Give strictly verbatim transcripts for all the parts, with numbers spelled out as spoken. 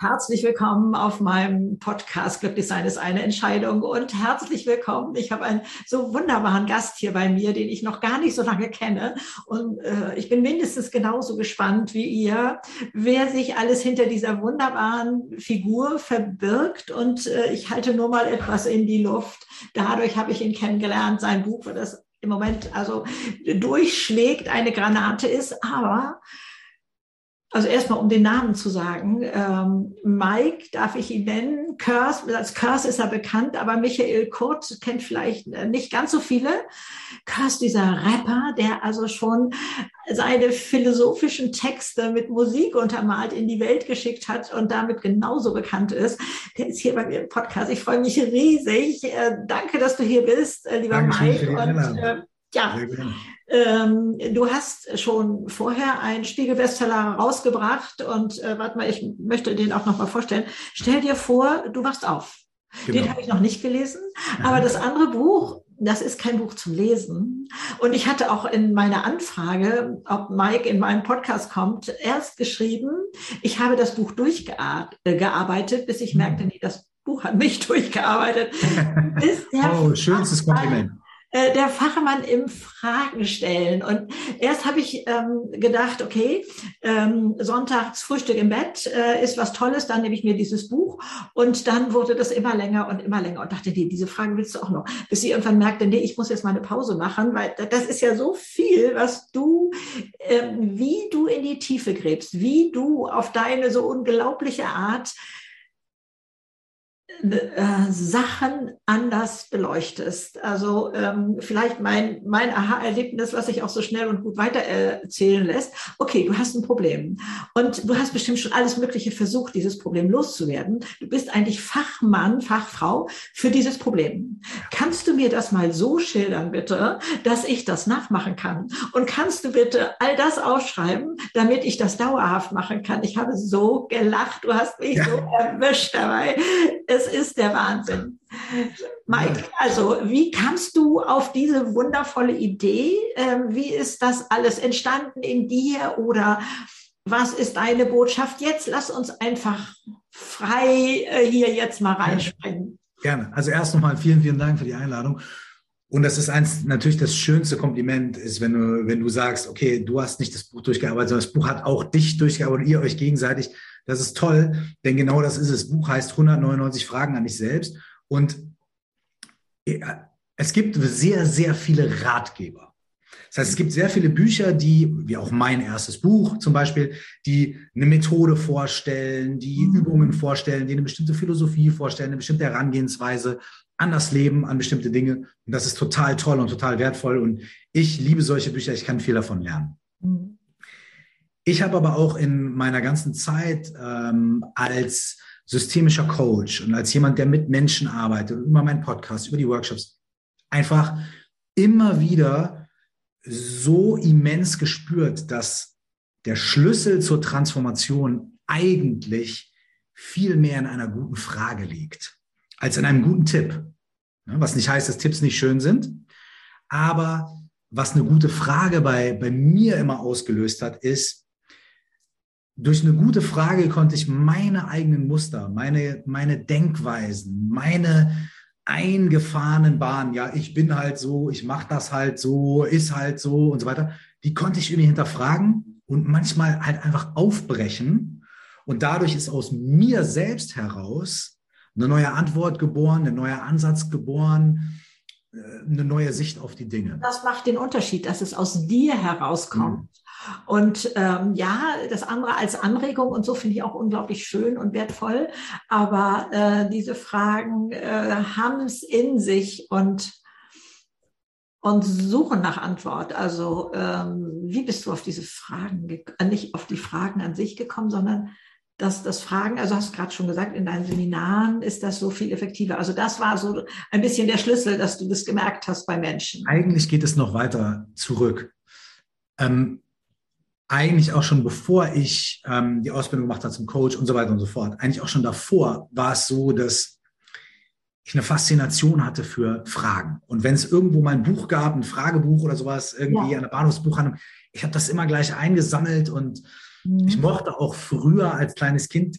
Herzlich willkommen auf meinem Podcast Glücklichsein ist eine Entscheidung und herzlich willkommen. Ich habe einen so wunderbaren Gast hier bei mir, den ich noch gar nicht so lange kenne und äh, ich bin mindestens genauso gespannt wie ihr, wer sich alles hinter dieser wunderbaren Figur verbirgt und äh, ich halte nur mal etwas in die Luft. Dadurch habe ich ihn kennengelernt, sein Buch, das im Moment also durchschlägt, eine Granate ist, aber also erstmal, um den Namen zu sagen, ähm, Mike, darf ich ihn nennen, Kurs, als Kurs ist er bekannt, aber Michael Kurt kennt vielleicht nicht ganz so viele. Kurs, dieser Rapper, der also schon seine philosophischen Texte mit Musik untermalt in die Welt geschickt hat und damit genauso bekannt ist, der ist hier bei mir im Podcast. Ich freue mich riesig. Äh, danke, dass du hier bist, äh, lieber Dankeschön Mike. für die Und äh, ja, Ähm, du hast schon vorher einen Spiegel-Bestseller rausgebracht und äh, warte mal, ich möchte den auch noch mal vorstellen. Stell dir vor, du wachst auf. Genau. Den habe ich noch nicht gelesen, aber das andere Buch, das ist kein Buch zum Lesen. Und ich hatte auch in meiner Anfrage, ob Mike in meinen Podcast kommt, erst geschrieben, ich habe das Buch durchgearbeitet, bis ich merkte, nee, das Buch hat mich durchgearbeitet. Oh, schönstes Kompliment. Der Fachmann im Fragen stellen. Und erst habe ich ähm, gedacht, okay, ähm, sonntags Frühstück im Bett äh, ist was Tolles, dann nehme ich mir dieses Buch. Und dann wurde das immer länger und immer länger und dachte, nee, diese Fragen willst du auch noch. Bis sie irgendwann merkte, nee, ich muss jetzt mal eine Pause machen, weil das ist ja so viel, was du, äh, wie du in die Tiefe gräbst, wie du auf deine so unglaubliche Art Äh, Sachen anders beleuchtest. Also ähm, vielleicht mein, mein Aha-Erlebnis, was sich auch so schnell und gut weiter erzählen lässt. Okay, du hast ein Problem und du hast bestimmt schon alles Mögliche versucht, dieses Problem loszuwerden. Du bist eigentlich Fachmann, Fachfrau für dieses Problem. Kannst du mir das mal so schildern, bitte, dass ich das nachmachen kann? Und kannst du bitte all das aufschreiben, damit ich das dauerhaft machen kann? Ich habe so gelacht, du hast mich ja. so erwischt dabei. Es ist der Wahnsinn. Mike, also wie kamst du auf diese wundervolle Idee? Ähm, wie ist das alles entstanden in dir oder was ist deine Botschaft jetzt? Lass uns einfach frei äh, hier jetzt mal reinspringen. Gerne. Also erst nochmal vielen, vielen Dank für die Einladung. Und das ist eins, natürlich das schönste Kompliment ist, wenn du, wenn du sagst, okay, du hast nicht das Buch durchgearbeitet, sondern das Buch hat auch dich durchgearbeitet und ihr euch gegenseitig. Das ist toll, denn genau das ist es. Das Buch heißt hundertneunundneunzig Fragen an dich selbst. Und es gibt sehr, sehr viele Ratgeber. Das heißt, es gibt sehr viele Bücher, die, wie auch mein erstes Buch zum Beispiel, die eine Methode vorstellen, die Übungen vorstellen, die eine bestimmte Philosophie vorstellen, eine bestimmte Herangehensweise an das Leben, an bestimmte Dinge. Und das ist total toll und total wertvoll. Und ich liebe solche Bücher, ich kann viel davon lernen. Mhm. Ich habe aber auch in meiner ganzen Zeit ähm, als systemischer Coach und als jemand, der mit Menschen arbeitet, über meinen Podcast, über die Workshops, einfach immer wieder so immens gespürt, dass der Schlüssel zur Transformation eigentlich viel mehr in einer guten Frage liegt, als in einem guten Tipp. Was nicht heißt, dass Tipps nicht schön sind, aber was eine gute Frage bei, bei mir immer ausgelöst hat, ist, durch eine gute Frage konnte ich meine eigenen Muster, meine, meine Denkweisen, meine eingefahrenen Bahnen, ja, ich bin halt so, ich mache das halt so, ist halt so und so weiter, die konnte ich irgendwie hinterfragen und manchmal halt einfach aufbrechen. Und dadurch ist aus mir selbst heraus eine neue Antwort geboren, ein neuer Ansatz geboren, eine neue Sicht auf die Dinge. Das macht den Unterschied, dass es aus dir herauskommt. Mhm. Und ähm, ja, das andere als Anregung und so finde ich auch unglaublich schön und wertvoll. Aber äh, diese Fragen äh, haben es in sich und, und suchen nach Antwort. Also ähm, wie bist du auf diese Fragen, äh, nicht auf die Fragen an sich gekommen, sondern dass das Fragen, also hast du gerade schon gesagt, in deinen Seminaren ist das so viel effektiver. Also das war so ein bisschen der Schlüssel, dass du das gemerkt hast bei Menschen. Eigentlich geht es noch weiter zurück. Ähm, eigentlich auch schon bevor ich ähm, die Ausbildung gemacht habe zum Coach und so weiter und so fort, eigentlich auch schon davor war es so, dass ich eine Faszination hatte für Fragen. Und wenn es irgendwo mal ein Buch gab, ein Fragebuch oder sowas, irgendwie ja. an der Bahnhofsbuchhandlung, ich habe das immer gleich eingesammelt und mhm. ich mochte auch früher als kleines Kind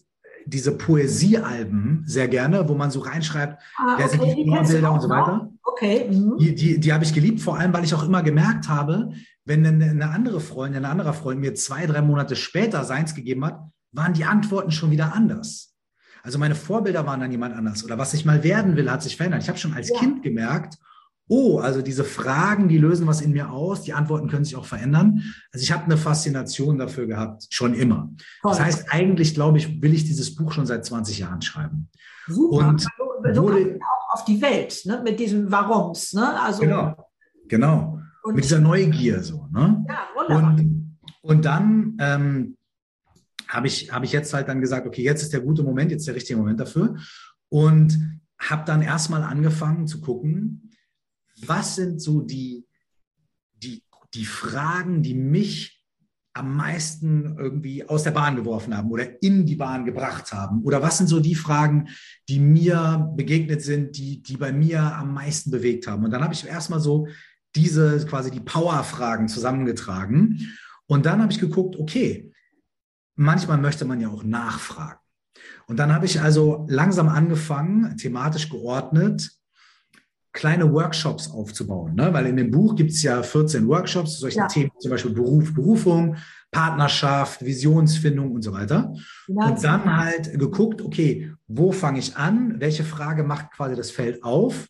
diese Poesiealben sehr gerne, wo man so reinschreibt, Ah, wer sind okay, die die kennst du Vorbilder und auch so noch? weiter. Okay. Mhm. Die, die, die habe ich geliebt, vor allem, weil ich auch immer gemerkt habe, wenn eine, eine andere Freundin, ein anderer Freund mir zwei, drei Monate später seins gegeben hat, waren die Antworten schon wieder anders. Also meine Vorbilder waren dann jemand anders. Oder was ich mal werden will, hat sich verändert. Ich habe schon als Ja. Kind gemerkt, oh, also diese Fragen, die lösen was in mir aus, die Antworten können sich auch verändern. Also ich habe eine Faszination dafür gehabt, schon immer. Das Toll. heißt, eigentlich, glaube ich, will ich dieses Buch schon seit zwanzig Jahren schreiben. Super. Und So, so kommst du wurde, auch auf die Welt, ne? Mit diesem Warums. Ne? Also, genau, genau, mit und dieser Neugier so. Ne? ja, wunderbar. Und, und dann ähm, habe ich, hab ich jetzt halt dann gesagt, okay, jetzt ist der gute Moment, jetzt ist der richtige Moment dafür. Und habe dann erstmal angefangen zu gucken, was sind so die, die, die Fragen, die mich am meisten irgendwie aus der Bahn geworfen haben oder in die Bahn gebracht haben? Oder was sind so die Fragen, die mir begegnet sind, die, die bei mir am meisten bewegt haben? Und dann habe ich erstmal so diese quasi die Power-Fragen zusammengetragen. Und dann habe ich geguckt, okay, manchmal möchte man ja auch nachfragen. Und dann habe ich also langsam angefangen, thematisch geordnet, kleine Workshops aufzubauen, ne? Weil in dem Buch gibt es ja vierzehn Workshops zu solchen Ja. Themen, zum Beispiel Beruf, Berufung, Partnerschaft, Visionsfindung und so weiter. Ja. Und dann halt geguckt, okay, wo fange ich an? Welche Frage macht quasi das Feld auf?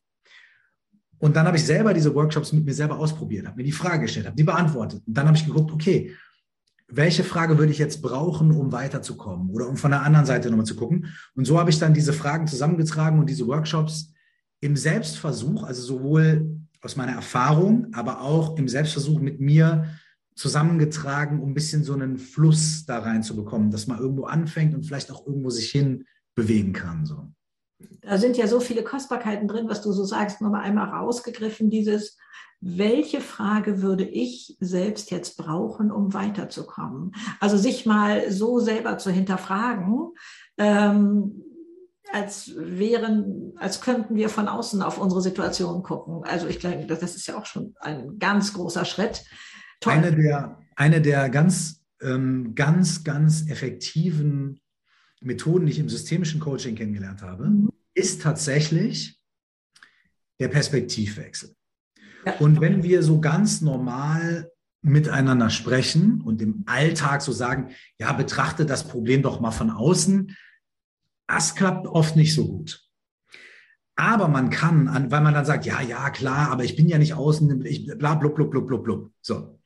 Und dann habe ich selber diese Workshops mit mir selber ausprobiert, habe mir die Frage gestellt, habe die beantwortet. Und dann habe ich geguckt, okay, welche Frage würde ich jetzt brauchen, um weiterzukommen oder um von der anderen Seite nochmal zu gucken? Und so habe ich dann diese Fragen zusammengetragen und diese Workshops im Selbstversuch, also sowohl aus meiner Erfahrung, aber auch im Selbstversuch mit mir zusammengetragen, um ein bisschen so einen Fluss da reinzubekommen, dass man irgendwo anfängt und vielleicht auch irgendwo sich hin bewegen kann. So. Da sind ja so viele Kostbarkeiten drin, was du so sagst, nochmal einmal rausgegriffen, dieses, welche Frage würde ich selbst jetzt brauchen, um weiterzukommen? Also sich mal so selber zu hinterfragen, ähm, als wären, als könnten wir von außen auf unsere Situation gucken. Also ich glaube, das ist ja auch schon ein ganz großer Schritt. Toll. Eine der, eine der ganz, ähm, ganz, ganz effektiven Methoden, die ich im systemischen Coaching kennengelernt habe, mhm. ist tatsächlich der Perspektivwechsel. Ja. Und wenn wir so ganz normal miteinander sprechen und im Alltag so sagen, ja, betrachte das Problem doch mal von außen, das klappt oft nicht so gut. Aber man kann, weil man dann sagt, ja, ja, klar, aber ich bin ja nicht außen, ich bla, blub, blub, blub, blub, blub. So.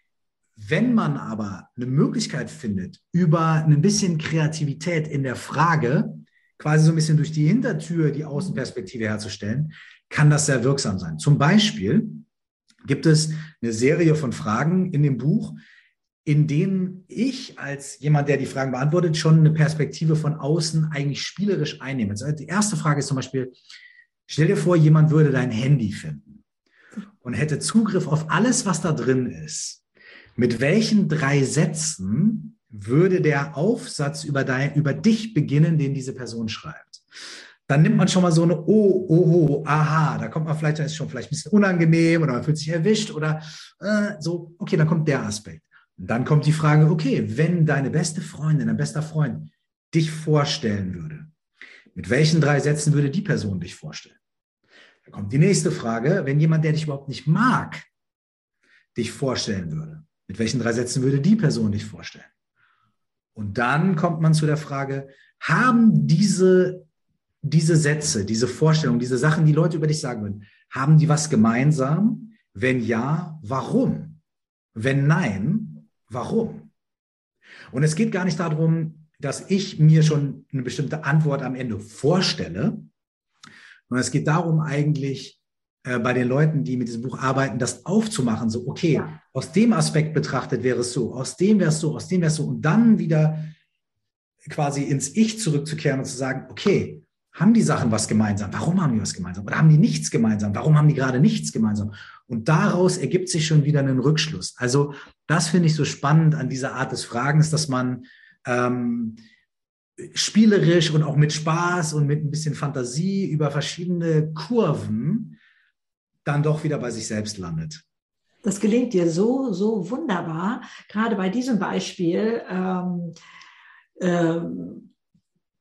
Wenn man aber eine Möglichkeit findet, über ein bisschen Kreativität in der Frage, quasi so ein bisschen durch die Hintertür die Außenperspektive herzustellen, kann das sehr wirksam sein. Zum Beispiel gibt es eine Serie von Fragen in dem Buch, in denen ich als jemand, der die Fragen beantwortet, schon eine Perspektive von außen eigentlich spielerisch einnehme. Also die erste Frage ist zum Beispiel, stell dir vor, jemand würde dein Handy finden und hätte Zugriff auf alles, was da drin ist. Mit welchen drei Sätzen würde der Aufsatz über, dein, über dich beginnen, den diese Person schreibt? Dann nimmt man schon mal so eine Oh, oh, aha, da kommt man vielleicht, das ist schon vielleicht ein bisschen unangenehm oder man fühlt sich erwischt oder äh, so, okay, dann kommt der Aspekt. Und dann kommt die Frage, okay, wenn deine beste Freundin, dein bester Freund dich vorstellen würde, mit welchen drei Sätzen würde die Person dich vorstellen? Dann kommt die nächste Frage, wenn jemand, der dich überhaupt nicht mag, dich vorstellen würde, mit welchen drei Sätzen würde die Person dich vorstellen? Und dann kommt man zu der Frage, haben diese, diese Sätze, diese Vorstellungen, diese Sachen, die Leute über dich sagen würden, haben die was gemeinsam? Wenn ja, warum? Wenn nein, warum? Und es geht gar nicht darum, dass ich mir schon eine bestimmte Antwort am Ende vorstelle, sondern es geht darum eigentlich äh, bei den Leuten, die mit diesem Buch arbeiten, das aufzumachen, so okay, ja. Aus dem Aspekt betrachtet wäre es so, aus dem wäre es so, aus dem wäre es so und dann wieder quasi ins Ich zurückzukehren und zu sagen, okay, haben die Sachen was gemeinsam? Warum haben die was gemeinsam? Oder haben die nichts gemeinsam? Warum haben die gerade nichts gemeinsam? Und daraus ergibt sich schon wieder ein Rückschluss. Also das finde ich so spannend an dieser Art des Fragens, dass man ähm, spielerisch und auch mit Spaß und mit ein bisschen Fantasie über verschiedene Kurven dann doch wieder bei sich selbst landet. Das gelingt dir so, so wunderbar. Gerade bei diesem Beispiel, ähm, ähm,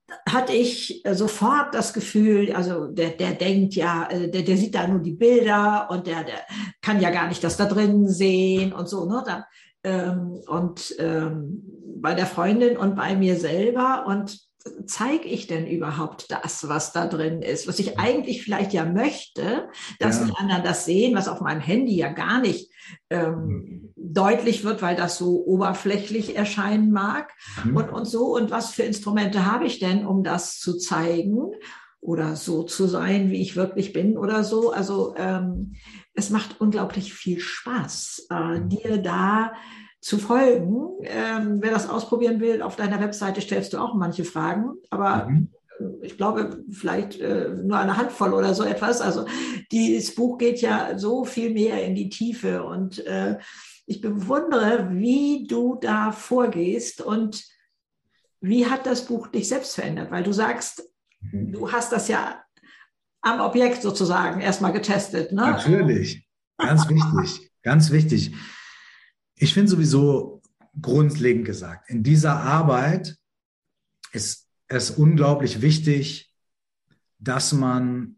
hatte ich sofort das Gefühl, also der, der denkt ja, der, der sieht da nur die Bilder und der, der kann ja gar nicht das da drin sehen und so, ne? Dann, ähm, und ähm, bei der Freundin und bei mir selber und zeige ich denn überhaupt das, was da drin ist, was ich eigentlich vielleicht ja möchte, dass Ja. die anderen das sehen, was auf meinem Handy ja gar nicht ähm, deutlich wird, weil das so oberflächlich erscheinen mag Mhm. und, und so. Und was für Instrumente habe ich denn, um das zu zeigen oder so zu sein, wie ich wirklich bin oder so. Also ähm, es macht unglaublich viel Spaß, äh, dir da zu folgen. Ähm, wer das ausprobieren will, auf deiner Webseite stellst du auch manche Fragen, aber Mhm. ich glaube, vielleicht äh, nur eine Handvoll oder so etwas. Also dieses Buch geht ja so viel mehr in die Tiefe und äh, ich bewundere, wie du da vorgehst und wie hat das Buch dich selbst verändert? Weil du sagst, Mhm. du hast das ja am Objekt sozusagen erstmal getestet, ne? Natürlich. Ganz wichtig. Ganz wichtig. Ich finde sowieso grundlegend gesagt, in dieser Arbeit ist es unglaublich wichtig, dass man,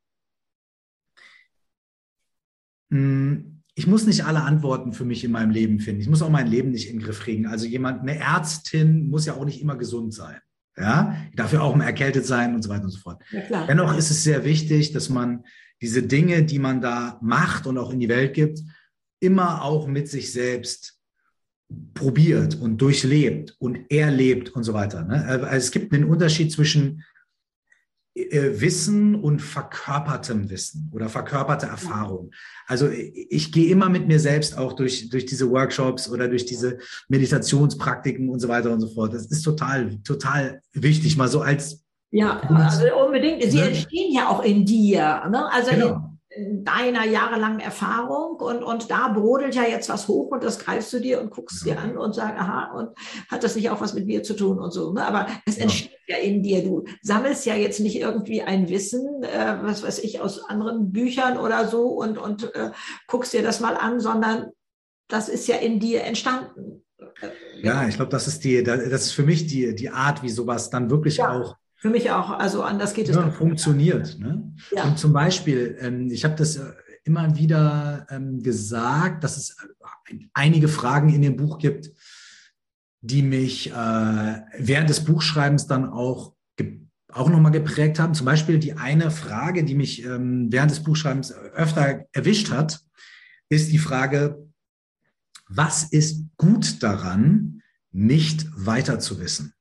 mh, ich muss nicht alle Antworten für mich in meinem Leben finden. Ich muss auch mein Leben nicht in den Griff kriegen. Also jemand, eine Ärztin muss ja auch nicht immer gesund sein. Ja, die darf ja auch mal erkältet sein und so weiter und so fort. Ja, klar. Dennoch ist es sehr wichtig, dass man diese Dinge, die man da macht und auch in die Welt gibt, immer auch mit sich selbst probiert und durchlebt und erlebt und so weiter. Ne? Also es gibt einen Unterschied zwischen äh, Wissen und verkörpertem Wissen oder verkörperte Erfahrung. Also ich, ich gehe immer mit mir selbst auch durch, durch diese Workshops oder durch diese Meditationspraktiken und so weiter und so fort. Das ist total, total wichtig, mal so als Ja, also unbedingt. Sie ne? entstehen ja auch in dir, ne? Also in, Genau. in deiner jahrelangen Erfahrung und, und da brodelt ja jetzt was hoch und das greifst du dir und guckst Genau. dir an und sagst, aha, und hat das nicht auch was mit mir zu tun und so, ne? Aber es Genau. entsteht ja in dir. Du sammelst ja jetzt nicht irgendwie ein Wissen, äh, was weiß ich, aus anderen Büchern oder so und, und äh, guckst dir das mal an, sondern das ist ja in dir entstanden. Äh, Ja, genau. ich glaube, das ist die, das ist für mich die, die Art, wie sowas dann wirklich Ja, auch für mich auch. Also anders geht es ja, dann. funktioniert. Ne? Ja. Und zum Beispiel, ähm, ich habe das äh, immer wieder ähm, gesagt, dass es äh, einige Fragen in dem Buch gibt, die mich äh, während des Buchschreibens dann auch, ge auch nochmal geprägt haben. Zum Beispiel die eine Frage, die mich ähm, während des Buchschreibens öfter erwischt hat, ist die Frage, was ist gut daran, nicht weiter zu wissen?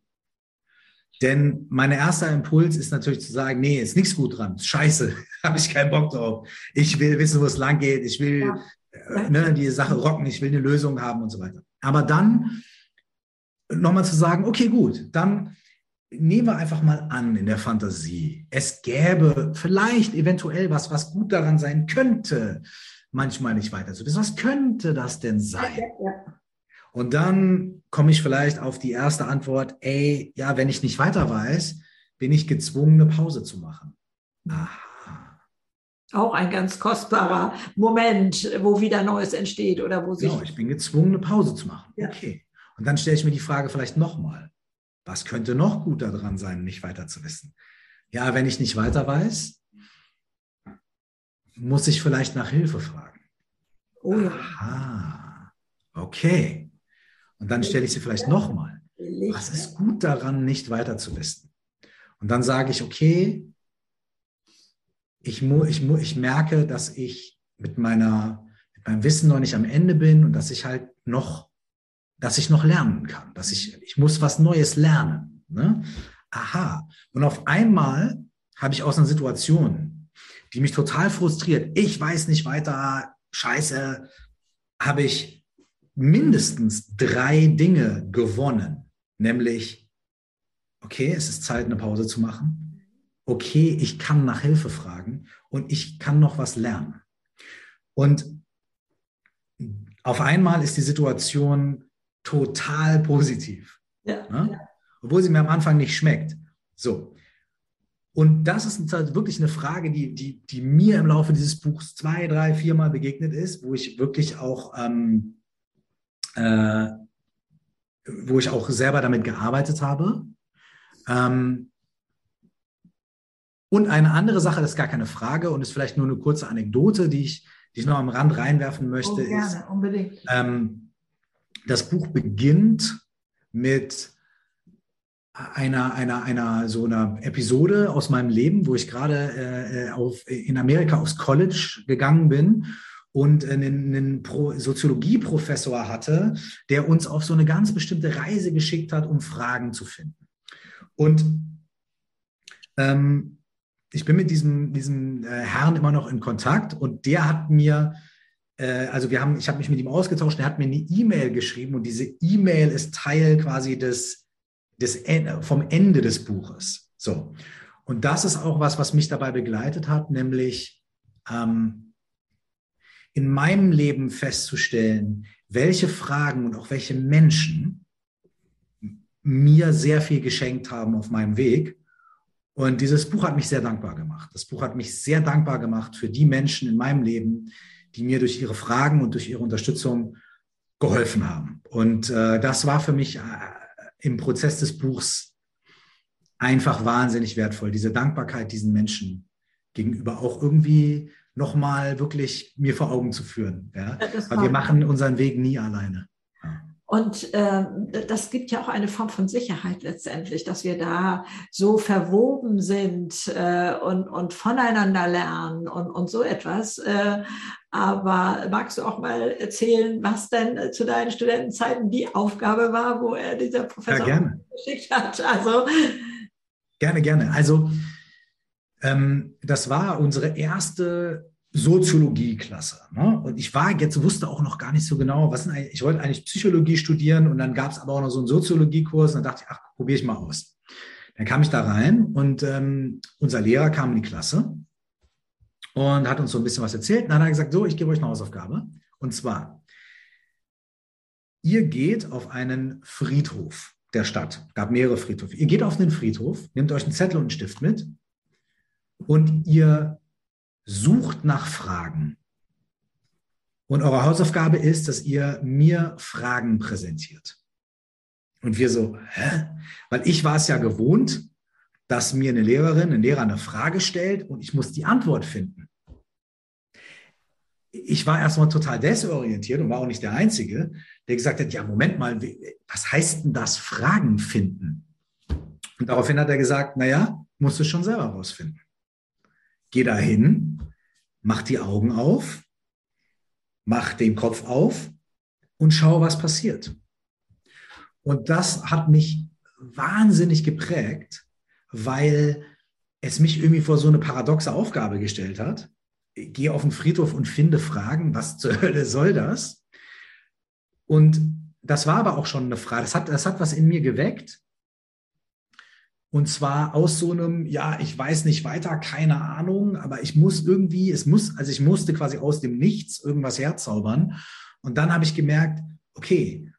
Denn mein erster Impuls ist natürlich zu sagen, nee, ist nichts gut dran. Scheiße, habe ich keinen Bock drauf. Ich will wissen, wo es lang geht. Ich will Ja. äh, ne, die Sache rocken. Ich will eine Lösung haben und so weiter. Aber dann nochmal zu sagen, okay, gut, dann nehmen wir einfach mal an in der Fantasie, es gäbe vielleicht eventuell was, was gut daran sein könnte, manchmal nicht weiter zu wissen. Was könnte das denn sein? Ja, ja. Und dann komme ich vielleicht auf die erste Antwort, ey, ja, wenn ich nicht weiter weiß, bin ich gezwungen, eine Pause zu machen. Aha. Auch ein ganz kostbarer Moment, wo wieder Neues entsteht oder wo sich... Genau, ich bin gezwungen, eine Pause zu machen. Ja. Okay. Und dann stelle ich mir die Frage vielleicht nochmal, was könnte noch gut daran sein, nicht weiter zu wissen? Ja, wenn ich nicht weiter weiß, muss ich vielleicht nach Hilfe fragen. Oh ja. Aha. Okay. Und dann stelle ich sie vielleicht nochmal. Was ist gut daran, nicht weiter zu wissen? Und dann sage ich, okay, ich, mu, ich, mu, ich merke, dass ich mit, meiner, mit meinem Wissen noch nicht am Ende bin und dass ich halt noch, dass ich noch lernen kann. Dass ich, ich muss was Neues lernen. Ne? Aha. Und auf einmal habe ich aus einer Situation, die mich total frustriert, ich weiß nicht weiter, scheiße, habe ich mindestens drei Dinge gewonnen. Nämlich, okay, es ist Zeit, eine Pause zu machen. Okay, ich kann nach Hilfe fragen und ich kann noch was lernen. Und auf einmal ist die Situation total positiv. Ja. Ne? Obwohl sie mir am Anfang nicht schmeckt. So. Und das ist wirklich eine Frage, die, die, die mir im Laufe dieses Buchs zwei, drei, viermal begegnet ist, wo ich wirklich auch, ähm, äh, wo ich auch selber damit gearbeitet habe. Ähm, und eine andere Sache, das ist gar keine Frage und ist vielleicht nur eine kurze Anekdote, die ich, die ich noch am Rand reinwerfen möchte, Oh, gerne, ist, unbedingt. ähm, das Buch beginnt mit einer, einer, einer so einer Episode aus meinem Leben, wo ich gerade äh, auf, in Amerika aufs College gegangen bin und einen, einen Pro Soziologieprofessor hatte, der uns auf so eine ganz bestimmte Reise geschickt hat, um Fragen zu finden. Und ähm, ich bin mit diesem, diesem äh, Herrn immer noch in Kontakt und der hat mir, äh, also wir haben, ich habe mich mit ihm ausgetauscht, er hat mir eine E-Mail geschrieben und diese E-Mail ist Teil quasi des Des, vom Ende des Buches. So. Und das ist auch was, was mich dabei begleitet hat, nämlich ähm, in meinem Leben festzustellen, welche Fragen und auch welche Menschen mir sehr viel geschenkt haben auf meinem Weg. Und dieses Buch hat mich sehr dankbar gemacht. Das Buch hat mich sehr dankbar gemacht für die Menschen in meinem Leben, die mir durch ihre Fragen und durch ihre Unterstützung geholfen haben. Und äh, das war für mich äh, im Prozess des Buchs einfach wahnsinnig wertvoll, diese Dankbarkeit diesen Menschen gegenüber auch irgendwie nochmal wirklich mir vor Augen zu führen. Ja? Das Weil wir machen unseren Weg nie alleine. Ja. Und äh, das gibt ja auch eine Form von Sicherheit letztendlich, dass wir da so verwoben sind äh, und, und voneinander lernen und, und so etwas. Äh, aber magst du auch mal erzählen, was denn zu deinen Studentenzeiten die Aufgabe war, wo er dieser Professor ja, gerne. geschickt hat? Also gerne, gerne. Also ähm, das war unsere erste Soziologie-Klasse. Ne? Und ich war jetzt, wusste auch noch gar nicht so genau, was denn eigentlich, ich wollte eigentlich Psychologie studieren und dann gab es aber auch noch so einen Soziologiekurs und dann dachte ich, ach, probiere ich mal aus. Dann kam ich da rein und ähm, unser Lehrer kam in die Klasse und hat uns so ein bisschen was erzählt. Und dann hat er gesagt, so, ich gebe euch eine Hausaufgabe. Und zwar, ihr geht auf einen Friedhof der Stadt. Es gab mehrere Friedhöfe. Ihr geht auf einen Friedhof, nehmt euch einen Zettel und einen Stift mit und ihr sucht nach Fragen. Und eure Hausaufgabe ist, dass ihr mir Fragen präsentiert. Und wir so, hä? Weil ich war es ja gewohnt, dass mir eine Lehrerin, ein Lehrer eine Frage stellt und ich muss die Antwort finden. Ich war erstmal total desorientiert und war auch nicht der Einzige, der gesagt hat, ja, Moment mal, was heißt denn das, Fragen finden? Und daraufhin hat er gesagt, naja, musst du schon selber rausfinden. Geh da hin, mach die Augen auf, mach den Kopf auf und schau, was passiert. Und das hat mich wahnsinnig geprägt, weil es mich irgendwie vor so eine paradoxe Aufgabe gestellt hat. Geh auf den Friedhof und finde Fragen, was zur Hölle soll das? Und das war aber auch schon eine Frage, das hat, das hat was in mir geweckt. Und zwar aus so einem, ja, ich weiß nicht weiter, keine Ahnung, aber ich muss irgendwie, es muss, also ich musste quasi aus dem Nichts irgendwas herzaubern. Und dann habe ich gemerkt, okay,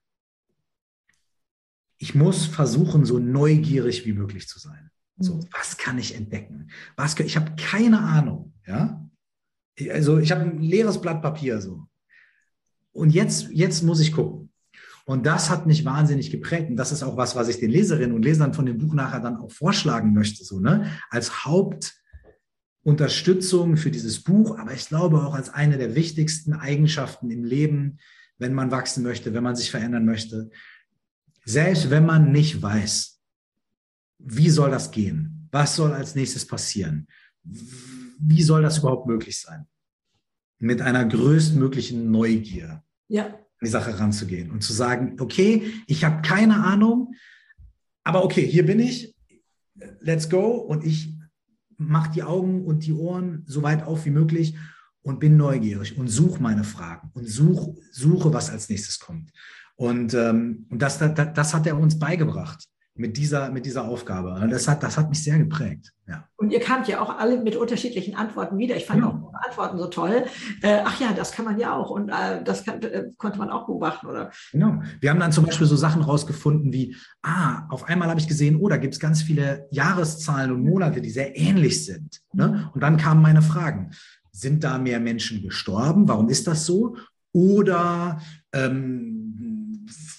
ich muss versuchen, so neugierig wie möglich zu sein. So, was kann ich entdecken? Was, ich habe keine Ahnung, ja. Also ich habe ein leeres Blatt Papier so. Und jetzt, jetzt muss ich gucken. Und das hat mich wahnsinnig geprägt. Und das ist auch was, was ich den Leserinnen und Lesern von dem Buch nachher dann auch vorschlagen möchte, so, ne? Als Hauptunterstützung für dieses Buch, aber ich glaube auch als eine der wichtigsten Eigenschaften im Leben, wenn man wachsen möchte, wenn man sich verändern möchte. Selbst wenn man nicht weiß, wie soll das gehen? Was soll als nächstes passieren? Wie soll das überhaupt möglich sein? Mit einer größtmöglichen Neugier. Ja. Die Sache ranzugehen und zu sagen, okay, ich habe keine Ahnung, aber okay, hier bin ich, let's go und ich mache die Augen und die Ohren so weit auf wie möglich und bin neugierig und suche meine Fragen und such, suche, was als nächstes kommt. Und, ähm, und das, das, das hat er uns beigebracht mit dieser, mit dieser Aufgabe. Das hat, das hat mich sehr geprägt. Ja. Und ihr kamt ja auch alle mit unterschiedlichen Antworten wieder. Ich fand ja. auch eure Antworten so toll. Äh, ach ja, das kann man ja auch. Und äh, das kann, äh, konnte man auch beobachten, oder? Genau. Wir haben dann zum Beispiel so Sachen rausgefunden wie, ah, auf einmal habe ich gesehen, oh, da gibt es ganz viele Jahreszahlen und Monate, die sehr ähnlich sind. Ne? Und dann kamen meine Fragen. Sind da mehr Menschen gestorben? Warum ist das so? Oder ähm,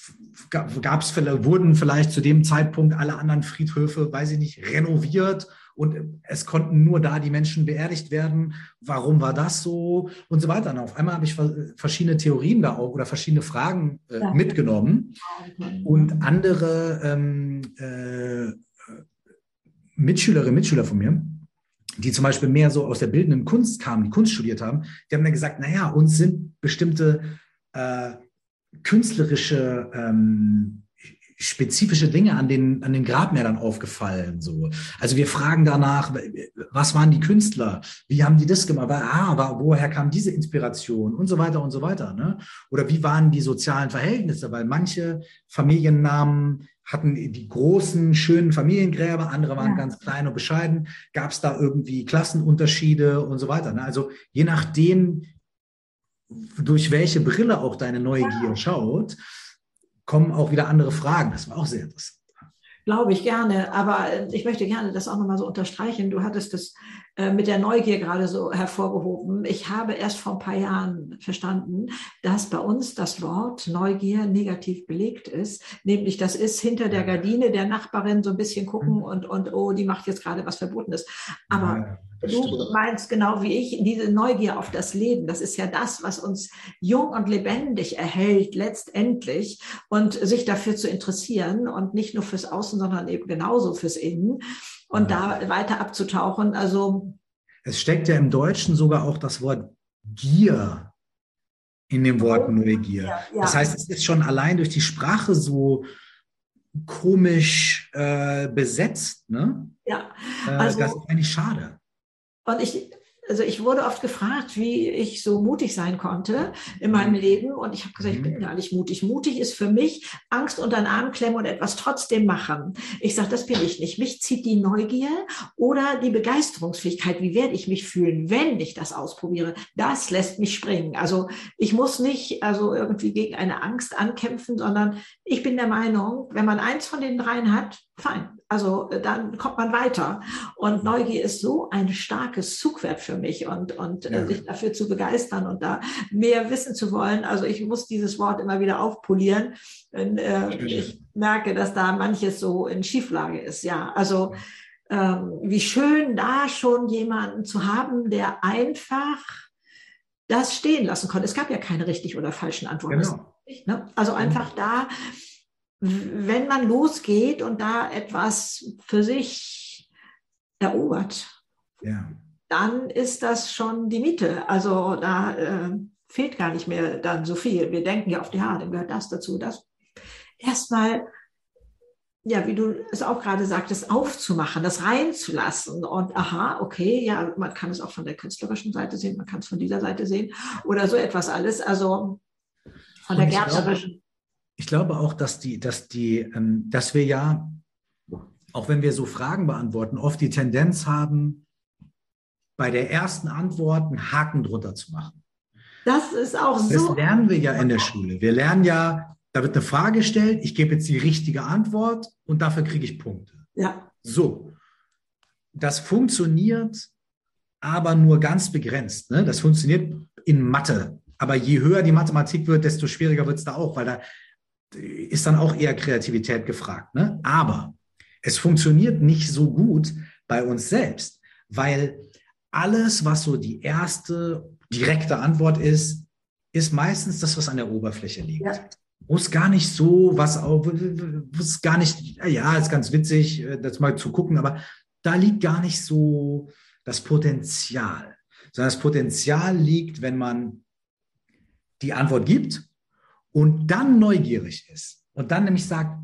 gab es, wurden vielleicht zu dem Zeitpunkt alle anderen Friedhöfe, weiß ich nicht, renoviert und es konnten nur da die Menschen beerdigt werden. Warum war das so? Und so weiter. Und auf einmal habe ich verschiedene Theorien da auch oder verschiedene Fragen äh, ja. mitgenommen und andere ähm, äh, Mitschülerinnen, Mitschüler von mir, die zum Beispiel mehr so aus der bildenden Kunst kamen, die Kunst studiert haben, die haben dann gesagt, naja, uns sind bestimmte äh, künstlerische, ähm, spezifische Dinge an den, an den Grabmälern aufgefallen. So. Also wir fragen danach, was waren die Künstler? Wie haben die das gemacht? Ah, war, woher kam diese Inspiration? Und so weiter und so weiter. Ne? Oder wie waren die sozialen Verhältnisse? Weil manche Familiennamen hatten die großen, schönen Familiengräber, andere waren ja. ganz klein und bescheiden. Gab es da irgendwie Klassenunterschiede und so weiter? Ne? Also je nachdem, durch welche Brille auch deine Neugier ja. schaut, kommen auch wieder andere Fragen. Das war auch sehr interessant. Glaube ich gerne, aber ich möchte gerne das auch nochmal so unterstreichen. Du hattest das äh, mit der Neugier gerade so hervorgehoben. Ich habe erst vor ein paar Jahren verstanden, dass bei uns das Wort Neugier negativ belegt ist. Nämlich, das ist hinter der Gardine der Nachbarin so ein bisschen gucken und, und oh, die macht jetzt gerade was Verbotenes. Aber ja. Du meinst genau wie ich, diese Neugier auf das Leben, das ist ja das, was uns jung und lebendig erhält letztendlich und sich dafür zu interessieren und nicht nur fürs Außen, sondern eben genauso fürs Innen und ja. da weiter abzutauchen. Also es steckt ja im Deutschen sogar auch das Wort Gier in dem Wort Neugier. Ja, ja. Das heißt, es ist schon allein durch die Sprache so komisch äh, besetzt, ne? Ja, also äh, das ist eigentlich schade. Und ich, also ich wurde oft gefragt, wie ich so mutig sein konnte in meinem Leben. Und ich habe gesagt, ich bin gar nicht mutig. Mutig ist für mich Angst unter den Arm klemmen und etwas trotzdem machen. Ich sage, das bin ich nicht. Mich zieht die Neugier oder die Begeisterungsfähigkeit. Wie werde ich mich fühlen, wenn ich das ausprobiere? Das lässt mich springen. Also ich muss nicht also irgendwie gegen eine Angst ankämpfen, sondern ich bin der Meinung, wenn man eins von den dreien hat, fein. Also dann kommt man weiter. Und Neugier ist so ein starkes Zugwert für mich und, und ja. äh, sich dafür zu begeistern und da mehr wissen zu wollen. Also ich muss dieses Wort immer wieder aufpolieren. Wenn, äh, ich merke, dass da manches so in Schieflage ist. Ja, also ähm, wie schön da schon jemanden zu haben, der einfach das stehen lassen konnte. Es gab ja keine richtig oder falschen Antworten. Genau. Nicht, ne? Also einfach da, wenn man losgeht und da etwas für sich erobert, ja. dann ist das schon die Miete. Also da äh, fehlt gar nicht mehr dann so viel. Wir denken ja oft, ja, dann gehört das dazu, das. Erstmal, ja, wie du es auch gerade sagtest, aufzumachen, das reinzulassen und aha, okay, ja, man kann es auch von der künstlerischen Seite sehen, man kann es von dieser Seite sehen oder so etwas alles. Also von der gärtnerischen. Ich glaube auch, dass die, dass die, ähm, dass wir ja, auch wenn wir so Fragen beantworten, oft die Tendenz haben, bei der ersten Antwort einen Haken drunter zu machen. Das ist auch so. Das lernen wir ja in der Schule. Wir lernen ja, da wird eine Frage gestellt, ich gebe jetzt die richtige Antwort und dafür kriege ich Punkte. Ja. So. Das funktioniert aber nur ganz begrenzt. Ne? Das funktioniert in Mathe. Aber je höher die Mathematik wird, desto schwieriger wird es da auch, weil da ist dann auch eher Kreativität gefragt. Ne? Aber es funktioniert nicht so gut bei uns selbst, weil alles, was so die erste direkte Antwort ist, ist meistens das, was an der Oberfläche liegt. Ja. Wo es gar nicht so, was auch, wo es gar nicht, ja, ist ganz witzig, das mal zu gucken, aber da liegt gar nicht so das Potenzial, sondern das Potenzial liegt, wenn man die Antwort gibt und dann neugierig ist und dann nämlich sagt,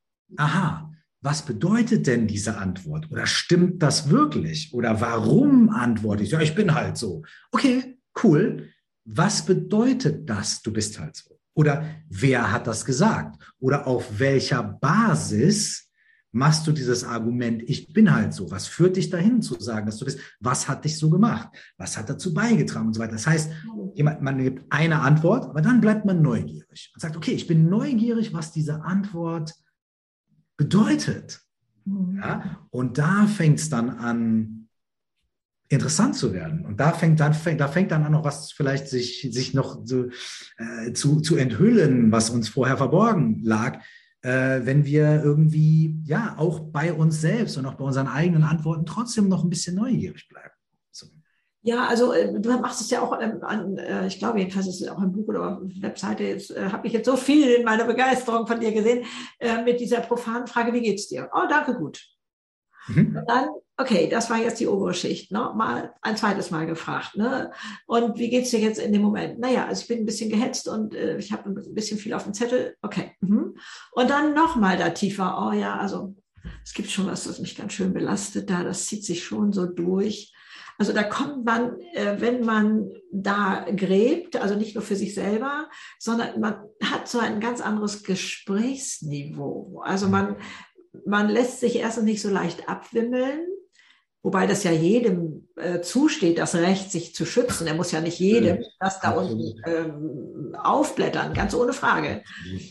aha, was bedeutet denn diese Antwort? Oder stimmt das wirklich? Oder warum antworte ich? Ja, ich bin halt so. Okay, cool. Was bedeutet das, du bist halt so? Oder wer hat das gesagt? Oder auf welcher Basis machst du dieses Argument, ich bin halt so? Was führt dich dahin zu sagen, dass du bist? Was hat dich so gemacht? Was hat dazu beigetragen und so weiter? Das heißt, man gibt eine Antwort, aber dann bleibt man neugierig und sagt, okay, ich bin neugierig, was diese Antwort bedeutet. Ja? Und da fängt es dann an, interessant zu werden. Und da fängt dann, fängt, da fängt dann an, noch was vielleicht sich, sich noch so, äh, zu, zu enthüllen, was uns vorher verborgen lag, äh, wenn wir irgendwie, ja, auch bei uns selbst und auch bei unseren eigenen Antworten trotzdem noch ein bisschen neugierig bleiben. So. Ja, also äh, du machst es ja auch ähm, an, äh, ich glaube jedenfalls ist es auch im Buch oder auf der Webseite, jetzt äh, habe ich jetzt so viel in meiner Begeisterung von dir gesehen, äh, mit dieser profanen Frage, wie geht's dir? Oh, danke, gut. Mhm. Und dann, okay, das war jetzt die obere Schicht, ne? Mal ein zweites Mal gefragt, ne? Und wie geht's dir jetzt in dem Moment? Naja, also ich bin ein bisschen gehetzt und äh, ich habe ein bisschen viel auf dem Zettel. Okay. Mhm. Und dann nochmal da tiefer. Oh ja, also es gibt schon was, das mich ganz schön belastet da. Das zieht sich schon so durch. Also da kommt man, äh, wenn man da gräbt, also nicht nur für sich selber, sondern man hat so ein ganz anderes Gesprächsniveau. Also man Man lässt sich erstens nicht so leicht abwimmeln, wobei das ja jedem äh, zusteht, das Recht, sich zu schützen. Er muss ja nicht jedem das da unten ähm, aufblättern, ganz ohne Frage.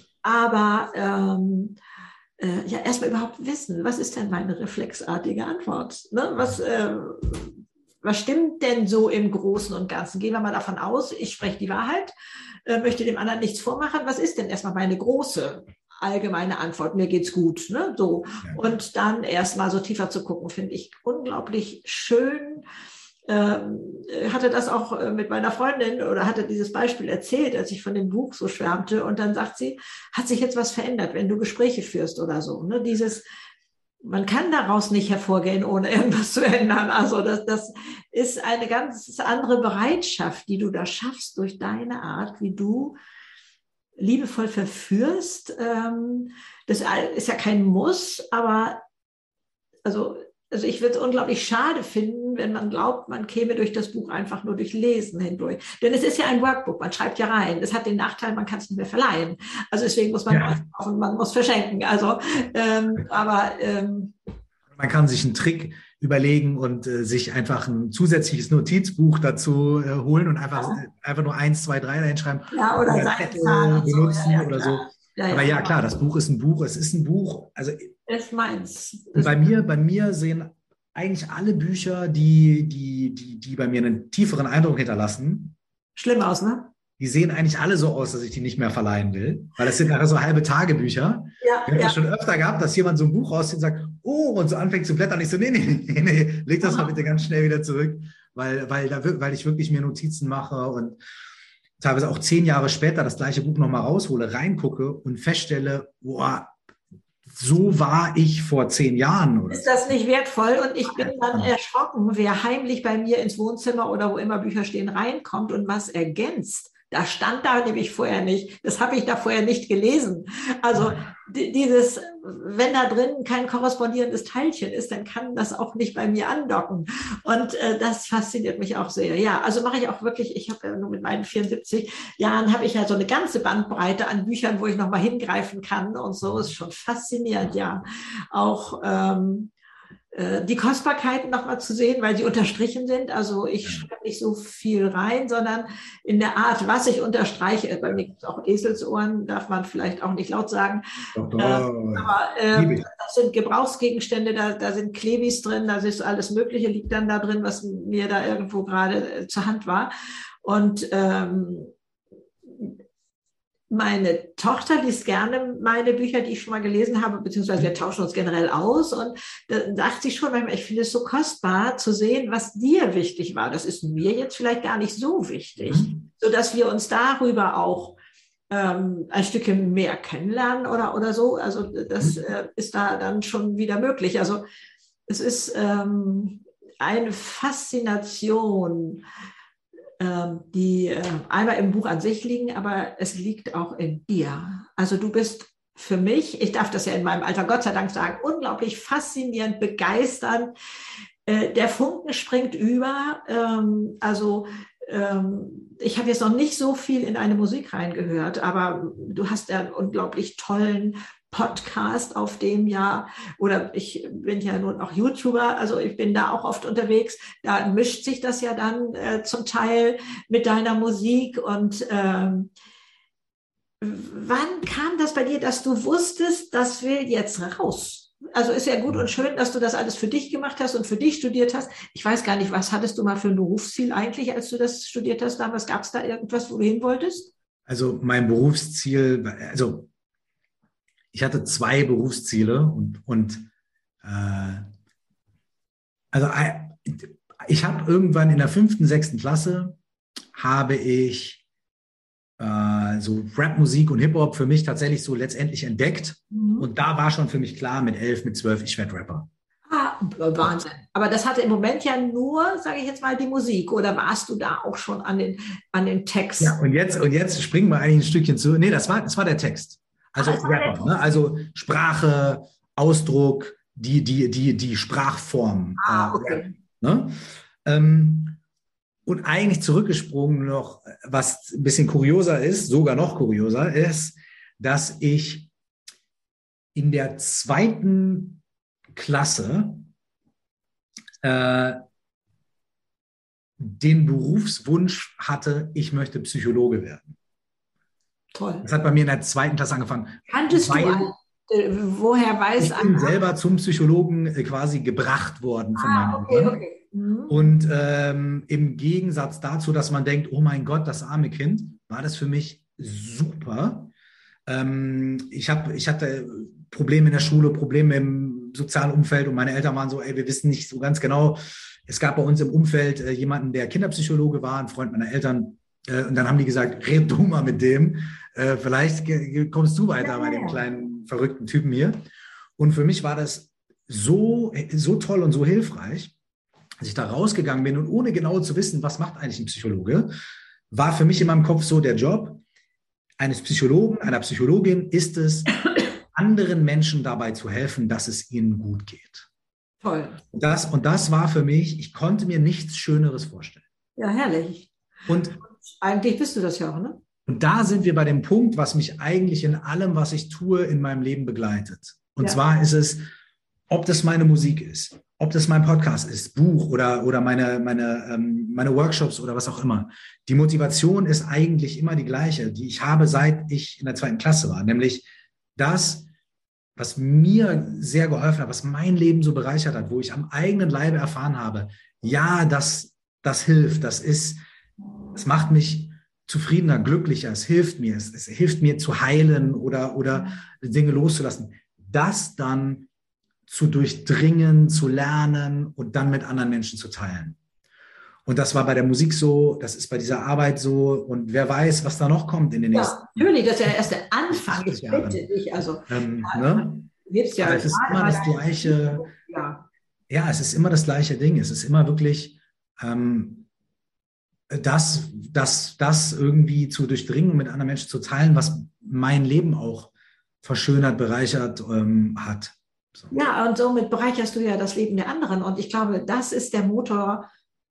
Aber ähm, äh, ja, erstmal überhaupt wissen, was ist denn meine reflexartige Antwort? Ne? Was, äh, was stimmt denn so im Großen und Ganzen? Gehen wir mal davon aus, ich spreche die Wahrheit, äh, möchte dem anderen nichts vormachen. Was ist denn erstmal meine große allgemeine Antwort, mir geht's gut, ne, so. Ja. Und dann erstmal so tiefer zu gucken, finde ich unglaublich schön. Ähm, hatte das auch mit meiner Freundin oder hatte dieses Beispiel erzählt, als ich von dem Buch so schwärmte und dann sagt sie, hat sich jetzt was verändert, wenn du Gespräche führst oder so, ne, dieses, man kann daraus nicht hervorgehen, ohne irgendwas zu ändern. Also das, das ist eine ganz andere Bereitschaft, die du da schaffst durch deine Art, wie du liebevoll verführst. Das ist ja kein Muss, aber also, also ich würde es unglaublich schade finden, wenn man glaubt, man käme durch das Buch einfach nur durch Lesen hindurch. Denn es ist ja ein Workbook, man schreibt ja rein. Es hat den Nachteil, man kann es nicht mehr verleihen. Also deswegen muss man ja. kaufen, man muss verschenken. Also, ähm, aber ähm, man kann sich einen Trick überlegen und äh, sich einfach ein zusätzliches Notizbuch dazu äh, holen und einfach, ja. einfach nur eins, zwei, drei dahin schreiben. Ja, oder, oder Zettel benutzen so. ja, ja, oder so. Ja, Aber ja, klar, das Buch ist ein Buch, es ist ein Buch. Also ist meins. Bei mir, bei mir sehen eigentlich alle Bücher, die, die, die, die bei mir einen tieferen Eindruck hinterlassen. Schlimm aus, ne? Die sehen eigentlich alle so aus, dass ich die nicht mehr verleihen will, weil das sind nachher so halbe Tagebücher. Ja, ich habe ja. das schon öfter gehabt, dass jemand so ein Buch rauszieht und sagt, oh, und so anfängt zu blättern. Ich so, nee, nee, nee, nee, leg das Aha. mal bitte ganz schnell wieder zurück, weil, weil, da, weil ich wirklich mir Notizen mache und teilweise auch zehn Jahre später das gleiche Buch nochmal raushole, reingucke und feststelle, boah, so war ich vor zehn Jahren. Oder? Ist das nicht wertvoll? Und ich bin dann erschrocken, wer heimlich bei mir ins Wohnzimmer oder wo immer Bücher stehen reinkommt und was ergänzt. Da stand da nämlich vorher nicht. Das habe ich da vorher nicht gelesen. Also dieses, wenn da drin kein korrespondierendes Teilchen ist, dann kann das auch nicht bei mir andocken. Und äh, das fasziniert mich auch sehr. Ja, also mache ich auch wirklich, ich habe ja nur mit meinen vierundsiebzig Jahren, habe ich ja so eine ganze Bandbreite an Büchern, wo ich nochmal hingreifen kann. Und so ist schon faszinierend, ja. Auch ähm, die Kostbarkeiten nochmal zu sehen, weil sie unterstrichen sind. Also ich schreibe nicht so viel rein, sondern in der Art, was ich unterstreiche. Bei mir gibt es auch Eselsohren, darf man vielleicht auch nicht laut sagen. Doch, doch. Äh, aber äh, das sind Gebrauchsgegenstände, da, da sind Klebis drin, da ist alles Mögliche, liegt dann da drin, was mir da irgendwo gerade äh, zur Hand war. Und ähm, meine Tochter liest gerne meine Bücher, die ich schon mal gelesen habe, beziehungsweise wir tauschen uns generell aus. Und da sagt sie schon manchmal, ich finde es so kostbar zu sehen, was dir wichtig war. Das ist mir jetzt vielleicht gar nicht so wichtig, mhm. sodass wir uns darüber auch ähm, ein Stückchen mehr kennenlernen oder, oder so. Also das äh, ist da dann schon wieder möglich. Also es ist ähm, eine Faszination, die einmal im Buch an sich liegen, aber es liegt auch in dir. Also du bist für mich, ich darf das ja in meinem Alter Gott sei Dank sagen, unglaublich faszinierend, begeisternd. Der Funken springt über. Also ich habe jetzt noch nicht so viel in eine Musik reingehört, aber du hast ja einen unglaublich tollen Podcast, auf dem ja, oder ich bin ja nun auch YouTuber, also ich bin da auch oft unterwegs, da mischt sich das ja dann äh, zum Teil mit deiner Musik. Und ähm, wann kam das bei dir, dass du wusstest, das will jetzt raus? Also ist ja gut und schön, dass du das alles für dich gemacht hast und für dich studiert hast. Ich weiß gar nicht, was hattest du mal für ein Berufsziel eigentlich, als du das studiert hast damals? Gab es da irgendwas, wo du hin wolltest? Also mein Berufsziel, also ich hatte zwei Berufsziele und, und äh, also ich habe irgendwann in der fünften, sechsten Klasse habe ich äh, so Rap-Musik und Hip-Hop für mich tatsächlich so letztendlich entdeckt. Mhm. Und da war schon für mich klar, mit elf, mit zwölf, ich werde Rapper. Ah, Wahnsinn. Aber das hatte im Moment ja nur, sage ich jetzt mal, die Musik. Oder warst du da auch schon an den, an den Text? Ja, und jetzt, und jetzt springen wir eigentlich ein Stückchen zu. Nee, das war, das war der Text. Also ah, Rapper, ne? Also Sprache, Ausdruck, die, die, die, die Sprachform. Ah, okay. Äh, ne? ähm, und eigentlich zurückgesprungen noch, was ein bisschen kurioser ist, sogar noch kurioser, ist, dass ich in der zweiten Klasse äh, den Berufswunsch hatte, ich möchte Psychologe werden. Toll. Das hat bei mir in der zweiten Klasse angefangen. Kanntest weil du, äh, woher weiß ich bin selber zum Psychologen äh, quasi gebracht worden von ah, meinen okay, Eltern. okay. Mhm. Und ähm, im Gegensatz dazu, dass man denkt, oh mein Gott, das arme Kind, war das für mich super. Ähm, ich, hab, ich hatte Probleme in der Schule, Probleme im sozialen Umfeld und meine Eltern waren so, ey, wir wissen nicht so ganz genau. Es gab bei uns im Umfeld äh, jemanden, der Kinderpsychologe war, ein Freund meiner Eltern. Äh, und dann haben die gesagt, red du mal mit dem. Äh, vielleicht kommst du weiter ja, bei dem ja. kleinen, verrückten Typen hier. Und für mich war das so, so toll und so hilfreich, als ich da rausgegangen bin und ohne genau zu wissen, was macht eigentlich ein Psychologe, war für mich in meinem Kopf so der Job eines Psychologen, einer Psychologin ist es, anderen Menschen dabei zu helfen, dass es ihnen gut geht. Toll. Und das, und das war für mich, ich konnte mir nichts Schöneres vorstellen. Ja, herrlich. Und eigentlich bist du das ja auch, ne? Und da sind wir bei dem Punkt, was mich eigentlich in allem, was ich tue, in meinem Leben begleitet. Und ja. zwar ist es, ob das meine Musik ist, ob das mein Podcast ist, Buch oder, oder meine, meine, ähm, meine Workshops oder was auch immer. Die Motivation ist eigentlich immer die gleiche, die ich habe, seit ich in der zweiten Klasse war. Nämlich das, was mir sehr geholfen hat, was mein Leben so bereichert hat, wo ich am eigenen Leibe erfahren habe, ja, das, das hilft, das ist, es macht mich zufriedener, glücklicher, es hilft mir, es, es hilft mir zu heilen oder, oder Dinge loszulassen. Das dann zu durchdringen, zu lernen und dann mit anderen Menschen zu teilen. Und das war bei der Musik so, das ist bei dieser Arbeit so und wer weiß, was da noch kommt in den nächsten Jahren. Ja, natürlich, das ist ja erst der Anfang, ich bitte dich. Also, ähm, ne? Wird's ja es ist immer das gleiche, ja. ja, es ist immer das gleiche Ding, es ist immer wirklich ähm, das, das, das irgendwie zu durchdringen und mit anderen Menschen zu teilen, was mein Leben auch verschönert, bereichert ähm, hat. So. Ja, und somit bereicherst du ja das Leben der anderen. Und ich glaube, das ist der Motor,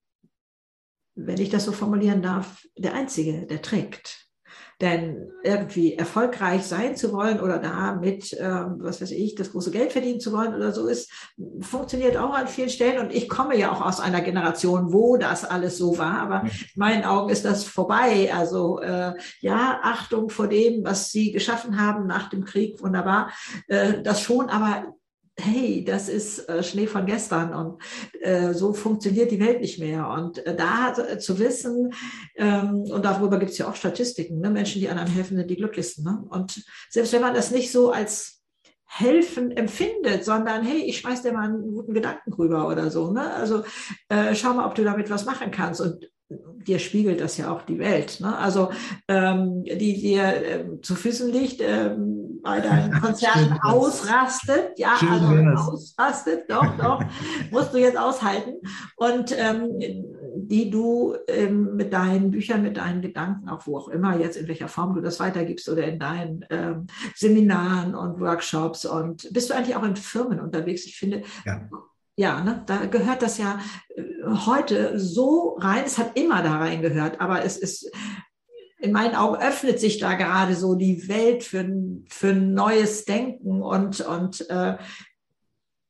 wenn ich das so formulieren darf, der einzige, der trägt. Denn irgendwie erfolgreich sein zu wollen oder damit, äh, was weiß ich, das große Geld verdienen zu wollen oder so ist, funktioniert auch an vielen Stellen. Und ich komme ja auch aus einer Generation, wo das alles so war. Aber in meinen Augen ist das vorbei. Also äh, ja, Achtung vor dem, was sie geschaffen haben nach dem Krieg, wunderbar. Äh, das schon, aber hey, das ist äh, Schnee von gestern und äh, so funktioniert die Welt nicht mehr. Und äh, da äh, zu wissen, ähm, und darüber gibt es ja auch Statistiken, ne? Menschen, die anderen helfen, sind die glücklichsten. Ne? Und selbst wenn man das nicht so als helfen empfindet, sondern hey, ich schmeiß dir mal einen guten Gedanken rüber oder so. Ne? Also äh, schau mal, ob du damit was machen kannst. Und dir spiegelt das ja auch die Welt. Ne? Also ähm, die dir ähm, zu Füßen liegt, ähm, bei deinen Konzerten ausrastet. Ja, Schön also wär's. ausrastet, doch, doch. Musst du jetzt aushalten. Und ähm, die du ähm, mit deinen Büchern, mit deinen Gedanken, auch wo auch immer, jetzt in welcher Form du das weitergibst oder in deinen ähm, Seminaren und Workshops. Und bist du eigentlich auch in Firmen unterwegs? Ich finde, ja. Ja, ne, da gehört das ja heute so rein. Es hat immer da reingehört, aber es ist, in meinen Augen öffnet sich da gerade so die Welt für, für neues Denken und, und äh,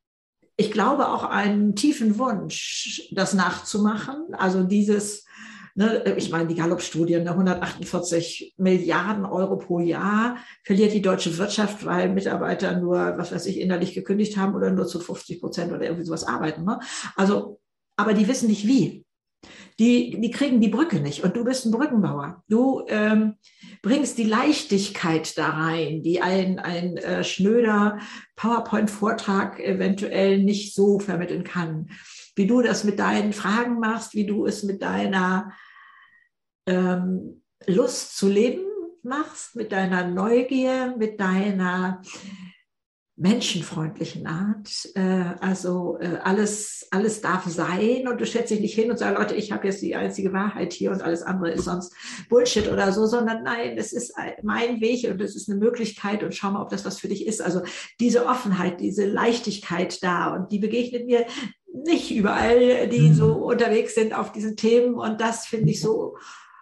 ich glaube auch einen tiefen Wunsch, das nachzumachen. Also dieses Ne, ich meine, die Gallup-Studie, ne, hundertachtundvierzig Milliarden Euro pro Jahr verliert die deutsche Wirtschaft, weil Mitarbeiter nur, was weiß ich, innerlich gekündigt haben oder nur zu fünfzig Prozent oder irgendwie sowas arbeiten. Ne? Also, aber die wissen nicht wie. Die, die kriegen die Brücke nicht. Und du bist ein Brückenbauer. Du ähm, bringst die Leichtigkeit da rein, die ein, ein äh, schnöder PowerPoint-Vortrag eventuell nicht so vermitteln kann. Wie du das mit deinen Fragen machst, wie du es mit deiner ähm, Lust zu leben machst, mit deiner Neugier, mit deiner menschenfreundlichen Art. Äh, also äh, alles, alles darf sein und du stellst dich nicht hin und sagst, Leute, ich habe jetzt die einzige Wahrheit hier und alles andere ist sonst Bullshit oder so, sondern nein, es ist mein Weg und es ist eine Möglichkeit und schau mal, ob das was für dich ist. Also diese Offenheit, diese Leichtigkeit da und die begegnet mir nicht überall, die so unterwegs sind auf diesen Themen und das finde ich so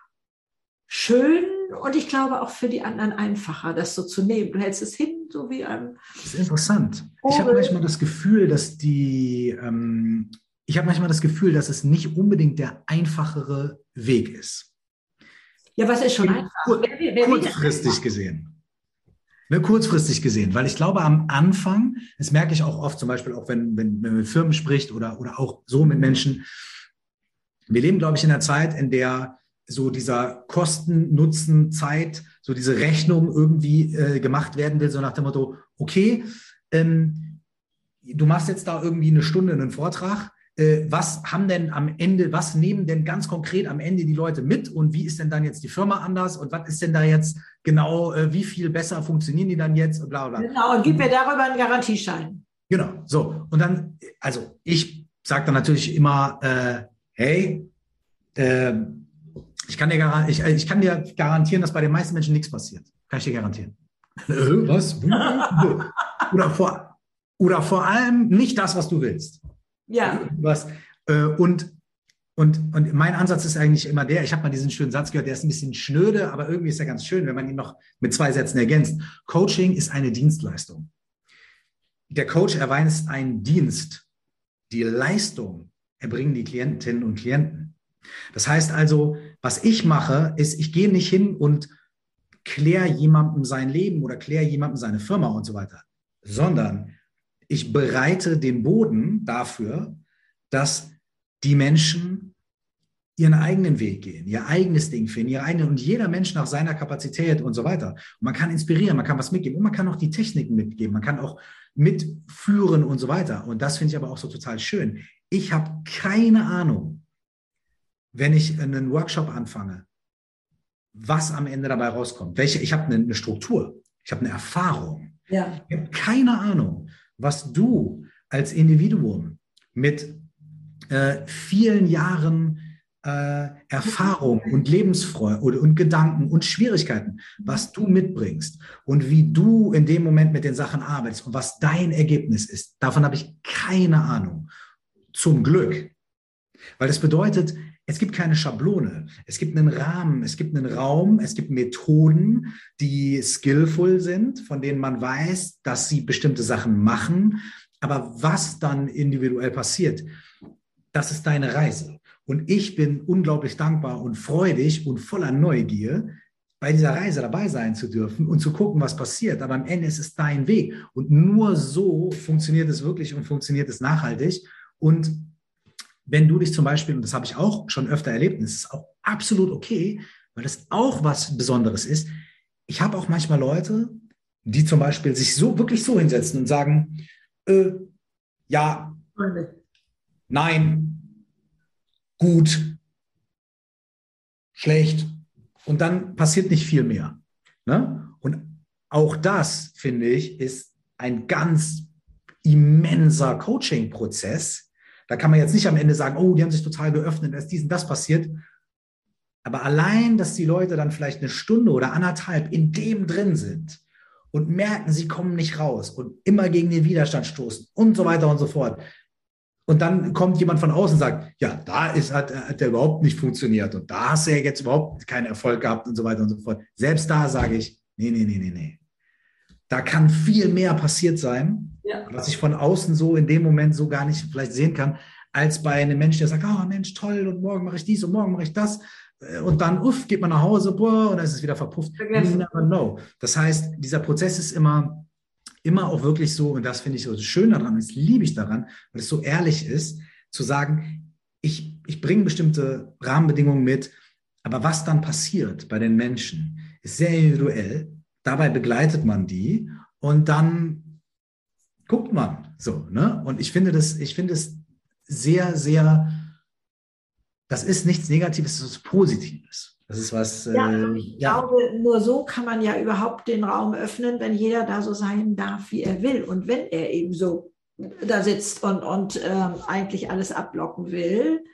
schön und ich glaube auch für die anderen einfacher, das so zu nehmen. Du hältst es hin, so wie ein... Das ist interessant. Ich habe manchmal das Gefühl, dass die, ähm, ich habe manchmal das Gefühl, dass es nicht unbedingt der einfachere Weg ist. Ja, was ist schon einfach? Kur wer, wer kurzfristig gesehen. Ne, kurzfristig gesehen, weil ich glaube, am Anfang, das merke ich auch oft, zum Beispiel auch, wenn, wenn, wenn man mit Firmen spricht oder, oder auch so mit Menschen, wir leben, glaube ich, in einer Zeit, in der so dieser Kosten, Nutzen, Zeit, so diese Rechnung irgendwie äh, gemacht werden will, so nach dem Motto, okay, ähm, du machst jetzt da irgendwie eine Stunde einen Vortrag, äh, was haben denn am Ende, was nehmen denn ganz konkret am Ende die Leute mit und wie ist denn dann jetzt die Firma anders und was ist denn da jetzt genau, äh, wie viel besser funktionieren die dann jetzt und bla bla. Genau, und gib mir darüber einen Garantieschein. Genau, so. Und dann, also ich sage dann natürlich immer, äh, hey, äh, Ich kann, dir ich, ich kann dir garantieren, dass bei den meisten Menschen nichts passiert. Kann ich dir garantieren. Äh, was? oder, vor, oder vor allem nicht das, was du willst. Ja. Was, äh, und, und, und mein Ansatz ist eigentlich immer der, ich habe mal diesen schönen Satz gehört, der ist ein bisschen schnöde, aber irgendwie ist er ganz schön, wenn man ihn noch mit zwei Sätzen ergänzt. Coaching ist eine Dienstleistung. Der Coach erweist einen Dienst. Die Leistung erbringen die Klientinnen und Klienten. Das heißt also, was ich mache, ist, ich gehe nicht hin und kläre jemandem sein Leben oder kläre jemandem seine Firma und so weiter, sondern ich bereite den Boden dafür, dass die Menschen ihren eigenen Weg gehen, ihr eigenes Ding finden, ihre eigene, und jeder Mensch nach seiner Kapazität und so weiter. Und man kann inspirieren, man kann was mitgeben und man kann auch die Techniken mitgeben, man kann auch mitführen und so weiter. Und das finde ich aber auch so total schön. Ich habe keine Ahnung, wenn ich einen Workshop anfange, was am Ende dabei rauskommt. Welche, ich habe eine, eine Struktur, ich habe eine Erfahrung. Ja. Ich habe keine Ahnung, was du als Individuum mit äh, vielen Jahren äh, Erfahrung und Lebensfreude und, und Gedanken und Schwierigkeiten, was du mitbringst und wie du in dem Moment mit den Sachen arbeitest und was dein Ergebnis ist. Davon habe ich keine Ahnung. Zum Glück. Weil das bedeutet, es gibt keine Schablone, es gibt einen Rahmen, es gibt einen Raum, es gibt Methoden, die skillful sind, von denen man weiß, dass sie bestimmte Sachen machen. Aber was dann individuell passiert, das ist deine Reise. Und ich bin unglaublich dankbar und freudig und voller Neugier, bei dieser Reise dabei sein zu dürfen und zu gucken, was passiert. Aber am Ende ist es dein Weg. Und nur so funktioniert es wirklich und funktioniert es nachhaltig. Und wenn du dich zum Beispiel, und das habe ich auch schon öfter erlebt, und das ist auch absolut okay, weil das auch was Besonderes ist. Ich habe auch manchmal Leute, die zum Beispiel sich so wirklich so hinsetzen und sagen, äh, ja, nein, gut, schlecht. Und dann passiert nicht viel mehr. Ne? Und auch das, finde ich, ist ein ganz immenser Coaching-Prozess. Da kann man jetzt nicht am Ende sagen, oh, die haben sich total geöffnet, da ist dies und das passiert. Aber allein, dass die Leute dann vielleicht eine Stunde oder anderthalb in dem drin sind und merken, sie kommen nicht raus und immer gegen den Widerstand stoßen und so weiter und so fort. Und dann kommt jemand von außen und sagt, ja, da ist, hat, hat der überhaupt nicht funktioniert und da hast du ja jetzt überhaupt keinen Erfolg gehabt und so weiter und so fort. Selbst da sage ich, nee, nee, nee, nee, nee. Da kann viel mehr passiert sein, ja, was ich von außen so in dem Moment so gar nicht vielleicht sehen kann. als bei einem Menschen, der sagt, oh Mensch, toll, und morgen mache ich dies und morgen mache ich das. Und dann, uff, geht man nach Hause, boah, und dann ist es wieder verpufft. Vergessen. You never know. Das heißt, dieser Prozess ist immer, immer auch wirklich so, und das finde ich so schön daran, das liebe ich daran, weil es so ehrlich ist, zu sagen, ich, ich bringe bestimmte Rahmenbedingungen mit, aber was dann passiert bei den Menschen, ist sehr individuell. Dabei begleitet man die und dann guckt man so, ne? Und ich finde das, ich finde es sehr, sehr, das ist nichts Negatives, das ist Positives. Das ist was, Ja, äh, also ich ja. glaube, nur so kann man ja überhaupt den Raum öffnen, wenn jeder da so sein darf, wie er will. Und wenn er eben so da sitzt und, und ähm, eigentlich alles abblocken will,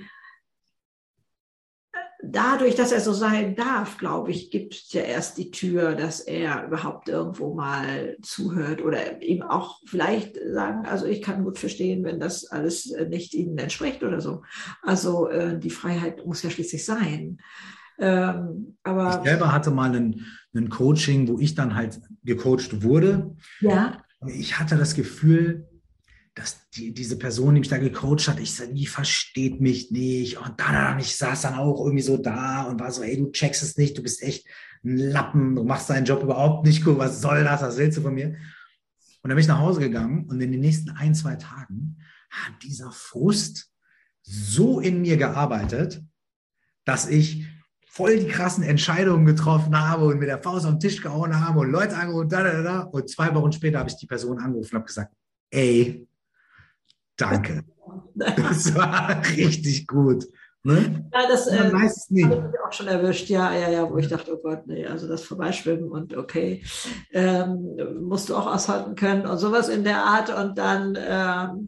dadurch, dass er so sein darf, glaube ich, gibt es ja erst die Tür, dass er überhaupt irgendwo mal zuhört oder ihm auch vielleicht sagen, also ich kann gut verstehen, wenn das alles nicht Ihnen entspricht oder so. Also äh, die Freiheit muss ja schließlich sein. Ähm, aber Ich selber hatte mal ein, ein Coaching, wo ich dann halt gecoacht wurde. ja. Ich hatte das Gefühl, dass die, diese Person, die mich da gecoacht hat, ich sage, die versteht mich nicht. Und dann, dann, ich saß dann auch irgendwie so da und war so, ey, du checkst es nicht, du bist echt ein Lappen, du machst deinen Job überhaupt nicht gut, was soll das, was willst du von mir? Und dann bin ich nach Hause gegangen und in den nächsten ein, zwei Tagen hat dieser Frust so in mir gearbeitet, dass ich voll die krassen Entscheidungen getroffen habe und mit der Faust auf den Tisch gehauen habe und Leute angerufen, da, da, da. Und zwei Wochen später habe ich die Person angerufen und habe gesagt, ey, danke. Das war richtig gut. Ne? Ja, das äh, Man weiß es nicht. habe ich mich auch schon erwischt, ja, ja, ja, wo ich dachte, oh Gott, nee, also das Vorbeischwimmen und okay, ähm, musst du auch aushalten können und sowas in der Art. Und dann ähm,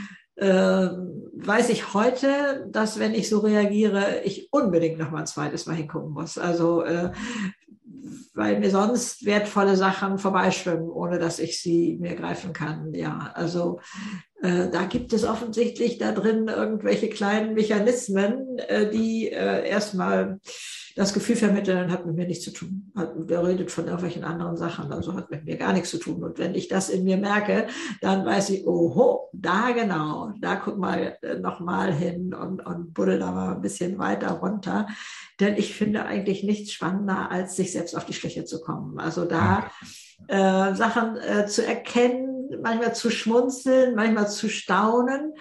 ähm, weiß ich heute, dass wenn ich so reagiere, ich unbedingt noch mal ein zweites Mal hingucken muss. Also äh, weil mir sonst wertvolle Sachen vorbeischwimmen, ohne dass ich sie mir greifen kann. Ja, also äh, da gibt es offensichtlich da drin irgendwelche kleinen Mechanismen, äh, die äh, erstmal das Gefühl vermitteln, hat mit mir nichts zu tun. Hat, der redet von irgendwelchen anderen Sachen, also hat mit mir gar nichts zu tun. Und wenn ich das in mir merke, dann weiß ich, oho, da genau, da guck mal äh, nochmal hin und, und buddel da mal ein bisschen weiter runter. Denn ich finde eigentlich nichts spannender, als sich selbst auf die Schliche zu kommen. Also da äh, Sachen äh, zu erkennen, manchmal zu schmunzeln, manchmal zu staunen,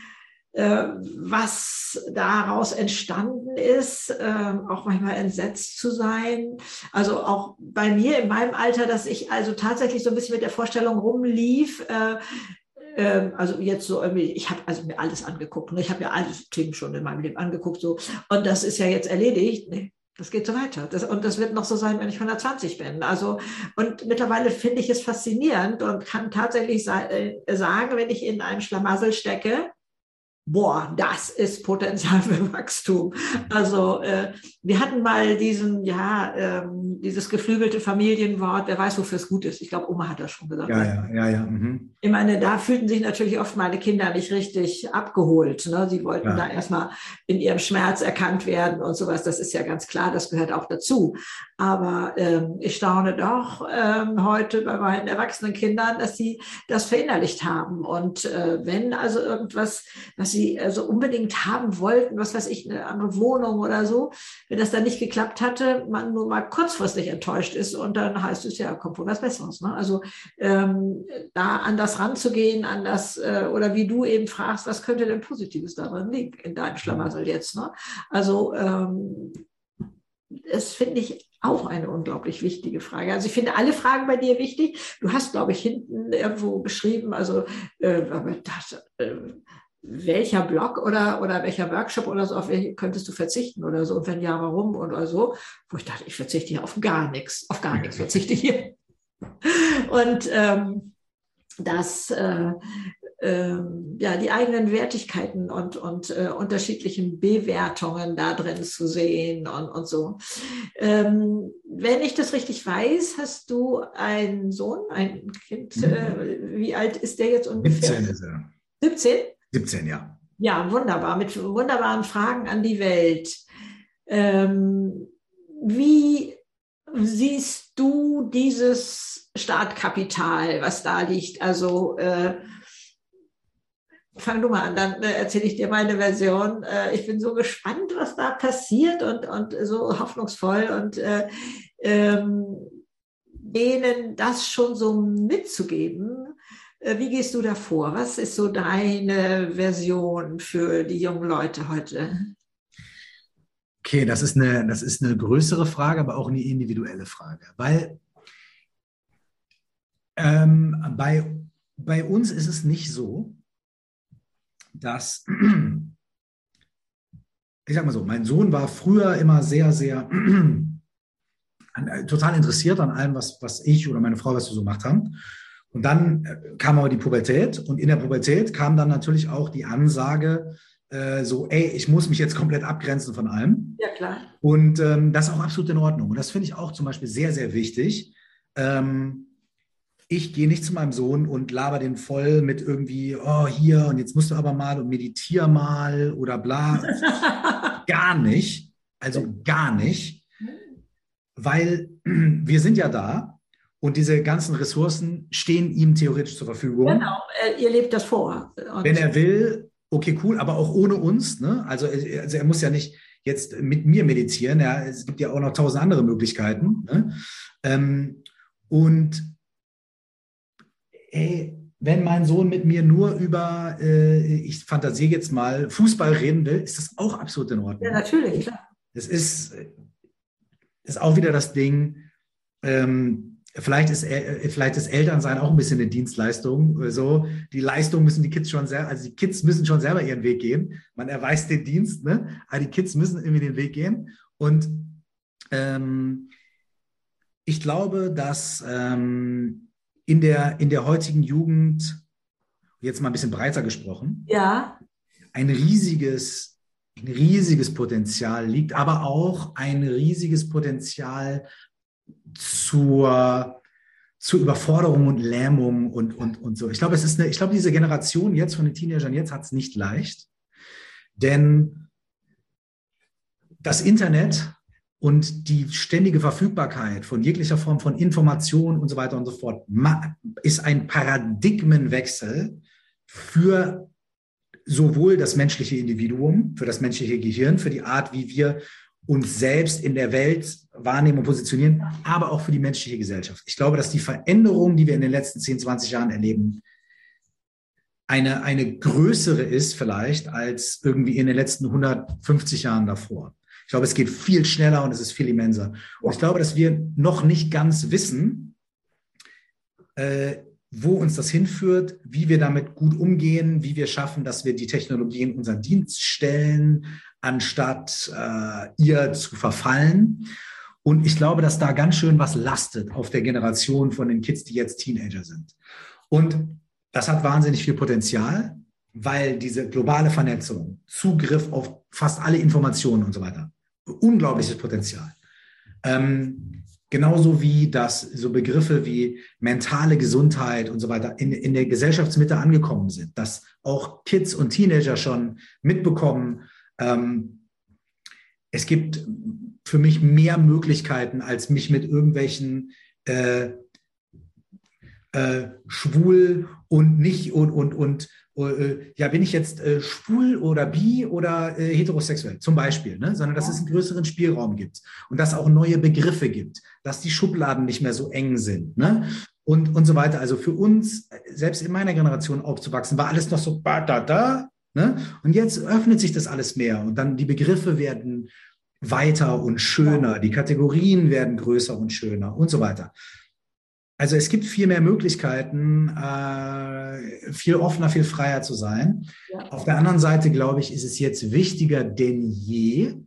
äh, was daraus entstanden ist, äh, auch manchmal entsetzt zu sein. Also auch bei mir in meinem Alter, dass ich also tatsächlich so ein bisschen mit der Vorstellung rumlief, äh, also jetzt so irgendwie, ich habe also mir alles angeguckt. Ne? Ich habe mir alle Themen schon in meinem Leben angeguckt. So. Und das ist ja jetzt erledigt. Nee, das geht so weiter. Das, und das wird noch so sein, wenn ich hundertzwanzig bin. Also, und mittlerweile finde ich es faszinierend und kann tatsächlich sa- äh, sagen, wenn ich in einem Schlamassel stecke, boah, das ist Potenzial für Wachstum. Also äh, wir hatten mal diesen, ja, ähm, dieses geflügelte Familienwort, wer weiß, wofür es gut ist. Ich glaube, Oma hat das schon gesagt. Ja, ja, ja, ja. Mhm. Ich meine, da fühlten sich natürlich oft meine Kinder nicht richtig abgeholt. Ne? Sie wollten Ja. da erstmal in ihrem Schmerz erkannt werden und sowas. Das ist ja ganz klar, das gehört auch dazu. Aber ähm, ich staune doch ähm, heute bei meinen erwachsenen Kindern, dass sie das verinnerlicht haben. Und äh, wenn also irgendwas, was sie also unbedingt haben wollten, was weiß ich, eine andere Wohnung oder so, wenn das dann nicht geklappt hatte, man nur mal kurzfristig enttäuscht ist und dann heißt es ja, kommt wohl was Besseres. Ne? Also ähm, da anders ranzugehen, an das, äh, oder wie du eben fragst, was könnte denn Positives daran liegen in deinem Schlamassel jetzt? Ne? Also ähm, das finde ich auch eine unglaublich wichtige Frage. Also ich finde alle Fragen bei dir wichtig. Du hast, glaube ich, hinten irgendwo beschrieben, also äh, das, äh, welcher Blog oder, oder welcher Workshop oder so, auf welche könntest du verzichten oder so? Und wenn ja, warum oder so? Wo ich dachte, ich verzichte hier auf gar nichts, auf gar nichts verzichte ich hier. Und ähm, dass äh, äh, ja, die eigenen Wertigkeiten und, und äh, unterschiedlichen Bewertungen da drin zu sehen und, und so. Ähm, wenn ich das richtig weiß, hast du einen Sohn, ein Kind. Äh, wie alt ist der jetzt ungefähr? siebzehn ist er. siebzehn? siebzehn, ja. Ja, wunderbar, mit wunderbaren Fragen an die Welt. Ähm, wie siehst du dieses Startkapital, was da liegt? Also äh, Fang du mal an, dann äh, erzähle ich dir meine Version. Äh, ich bin so gespannt, was da passiert und, und so hoffnungsvoll und äh, ähm, denen das schon so mitzugeben. Äh, wie gehst du da vor? Was ist so deine Version für die jungen Leute heute? Okay, das ist eine, das ist eine größere Frage, aber auch eine individuelle Frage. Weil ähm, bei, bei uns ist es nicht so, dass, ich sag mal so, mein Sohn war früher immer sehr, sehr total interessiert an allem, was, was ich oder meine Frau, was wir so gemacht haben. Und dann äh, kam aber die Pubertät und in der Pubertät kam dann natürlich auch die Ansage, äh, so, ey, ich muss mich jetzt komplett abgrenzen von allem. Ja, klar. Und ähm, das ist auch absolut in Ordnung. Und das finde ich auch zum Beispiel sehr, sehr wichtig. Ähm, ich gehe nicht zu meinem Sohn und laber den voll mit irgendwie, oh, hier und jetzt musst du aber mal und meditier mal oder bla. Gar nicht. Also gar nicht. Weil wir sind ja da und diese ganzen Ressourcen stehen ihm theoretisch zur Verfügung. Genau, äh, ihr lebt das vor. Und wenn er will, okay, cool, aber auch ohne uns. Ne? Also, also er muss ja nicht jetzt mit mir meditieren. Ja, es gibt ja auch noch tausend andere Möglichkeiten. Ne? Ähm, und ey, wenn mein Sohn mit mir nur über, äh, ich fantasiere jetzt mal, Fußball reden will, ist das auch absolut in Ordnung. ja, natürlich, klar. Es ist, ist auch wieder das Ding, ähm, vielleicht ist, äh, vielleicht ist Elternsein auch ein bisschen eine Dienstleistung. So, die Leistung müssen die Kids schon selber, also die Kids müssen schon selber ihren Weg gehen. Man erweist den Dienst, ne? Aber die Kids müssen irgendwie den Weg gehen. Und ähm, ich glaube, dass ähm, in der, in der heutigen Jugend, jetzt mal ein bisschen breiter gesprochen, Ja, ein riesiges, ein riesiges Potenzial liegt, aber auch ein riesiges Potenzial zur, zur Überforderung und Lähmung und, und, und so. Ich glaube, es ist eine, ich glaube, diese Generation jetzt von den Teenagern jetzt hat es nicht leicht, denn das Internet und die ständige Verfügbarkeit von jeglicher Form von Information und so weiter und so fort ist ein Paradigmenwechsel für sowohl das menschliche Individuum, für das menschliche Gehirn, für die Art, wie wir uns selbst in der Welt wahrnehmen und positionieren, aber auch für die menschliche Gesellschaft. Ich glaube, dass die Veränderung, die wir in den letzten zehn, zwanzig Jahren erleben, eine, eine größere ist vielleicht als irgendwie in den letzten hundertfünfzig Jahren davor. Ich glaube, es geht viel schneller und es ist viel immenser. Und ich glaube, dass wir noch nicht ganz wissen, äh, wo uns das hinführt, wie wir damit gut umgehen, wie wir schaffen, dass wir die Technologie in unseren Dienst stellen, anstatt äh, ihr zu verfallen. Und ich glaube, dass da ganz schön was lastet auf der Generation von den Kids, die jetzt Teenager sind. Und das hat wahnsinnig viel Potenzial, weil diese globale Vernetzung, Zugriff auf fast alle Informationen und so weiter, unglaubliches Potenzial. Ähm, genauso wie das so Begriffe wie mentale Gesundheit und so weiter in, in der Gesellschaftsmitte angekommen sind, dass auch Kids und Teenager schon mitbekommen, ähm, es gibt für mich mehr Möglichkeiten, als mich mit irgendwelchen äh, äh, schwul und nicht und, und, und äh, ja, bin ich jetzt äh, schwul oder bi oder äh, heterosexuell zum Beispiel, ne? Sondern dass es einen größeren Spielraum gibt und dass auch neue Begriffe gibt, dass die Schubladen nicht mehr so eng sind, ne? Und, und so weiter. Also für uns, selbst in meiner Generation aufzuwachsen, war alles noch so da, da, da, ne? Und jetzt öffnet sich das alles mehr und dann die Begriffe werden weiter und schöner, die Kategorien werden größer und schöner und so weiter. Also es gibt viel mehr Möglichkeiten, äh, viel offener, viel freier zu sein. Ja. Auf der anderen Seite, glaube ich, ist es jetzt wichtiger denn je,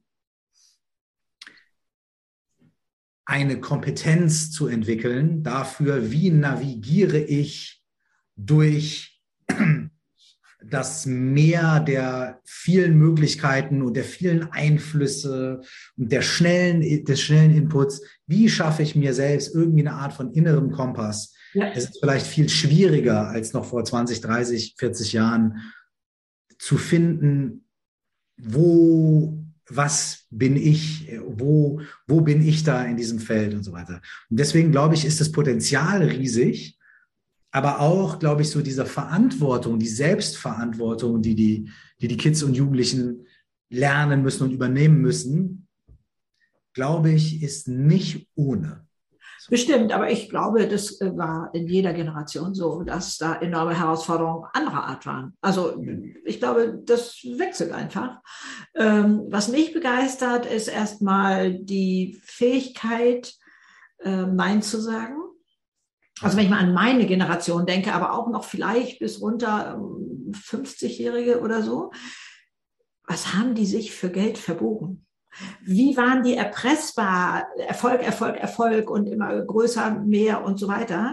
eine Kompetenz zu entwickeln dafür, wie navigiere ich durch das Meer der vielen Möglichkeiten und der vielen Einflüsse und der schnellen, des schnellen Inputs. Wie schaffe ich mir selbst irgendwie eine Art von innerem Kompass? Ja. Es ist vielleicht viel schwieriger als noch vor zwanzig, dreißig, vierzig Jahren zu finden, wo, was bin ich, wo, wo bin ich da in diesem Feld und so weiter. Und deswegen glaube ich, ist das Potenzial riesig, aber auch, glaube ich, so diese Verantwortung, die Selbstverantwortung, die die, die die Kids und Jugendlichen lernen müssen und übernehmen müssen, glaube ich, ist nicht ohne. Bestimmt, aber ich glaube, das war in jeder Generation so, dass da enorme Herausforderungen anderer Art waren. Also ich glaube, das wechselt einfach. Ähm, was mich begeistert, ist erstmal die Fähigkeit, äh, Nein zu sagen. Also wenn ich mal an meine Generation denke, aber auch noch vielleicht bis runter fünfzigjährige oder so, was haben die sich für Geld verbogen? Wie waren die erpressbar? Erfolg, Erfolg, Erfolg und immer größer, mehr und so weiter.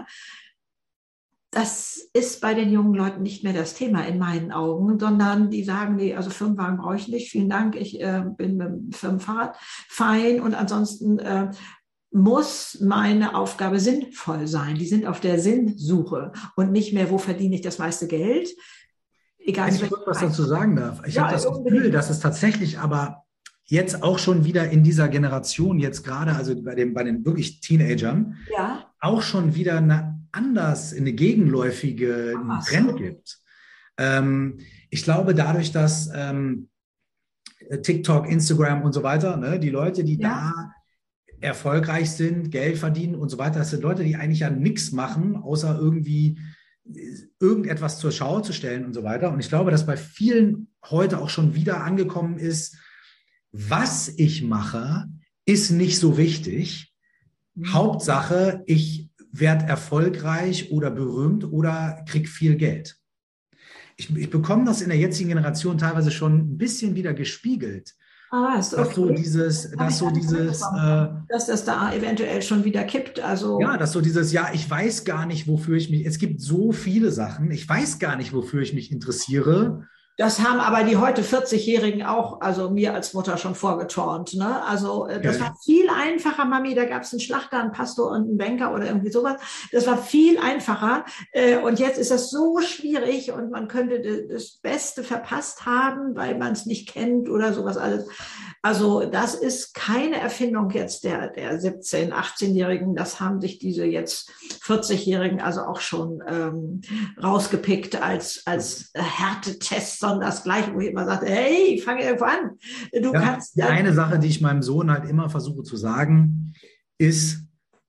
Das ist bei den jungen Leuten nicht mehr das Thema in meinen Augen, sondern die sagen, nee, also Firmenwagen brauche ich nicht, vielen Dank, ich äh, bin mit dem Firmenfahrrad fein und ansonsten äh, muss meine Aufgabe sinnvoll sein. Die sind auf der Sinnsuche und nicht mehr, wo verdiene ich das meiste Geld. Egal, wenn ich kurz was dazu sagen darf. Ich ja, habe das unbedingt. Gefühl, dass es tatsächlich aber jetzt auch schon wieder in dieser Generation, jetzt gerade, also bei, dem, bei den wirklich Teenagern, ja. auch schon wieder eine anders, eine gegenläufige Ach, Trend so. gibt. Ähm, ich glaube, dadurch, dass ähm, TikTok, Instagram und so weiter, ne, die Leute, die ja. da erfolgreich sind, Geld verdienen und so weiter, das sind Leute, die eigentlich ja nichts machen, außer irgendwie irgendetwas zur Schau zu stellen und so weiter. Und ich glaube, dass bei vielen heute auch schon wieder angekommen ist, was ich mache, ist nicht so wichtig. Mhm. Hauptsache, ich werde erfolgreich oder berühmt oder kriege viel Geld. Ich, ich bekomme das in der jetzigen Generation teilweise schon ein bisschen wieder gespiegelt. Ah, ist okay. Dass so dieses, dass so dieses, äh, dass das da eventuell schon wieder kippt. Also ja, dass so dieses, ja, ich weiß gar nicht, wofür ich mich. Es gibt so viele Sachen. Ich weiß gar nicht, wofür ich mich interessiere. Das haben aber die heute vierzigjährigen auch, also mir als Mutter schon vorgeturnt. Ne? Also das okay. war viel einfacher, Mami, da gab es einen Schlachter, einen Pastor und einen Banker oder irgendwie sowas. Das war viel einfacher. Und jetzt ist das so schwierig und man könnte das Beste verpasst haben, weil man es nicht kennt oder sowas alles. Also das ist keine Erfindung jetzt der, der siebzehn-, achtzehnjährigen. Das haben sich diese jetzt vierzigjährigen also auch schon ähm, rausgepickt als, als Härtetest, sondern das Gleiche, wo ich immer sagte, hey, fange irgendwo an. Du ja, kannst. Die eine Sache, die ich meinem Sohn halt immer versuche zu sagen, ist,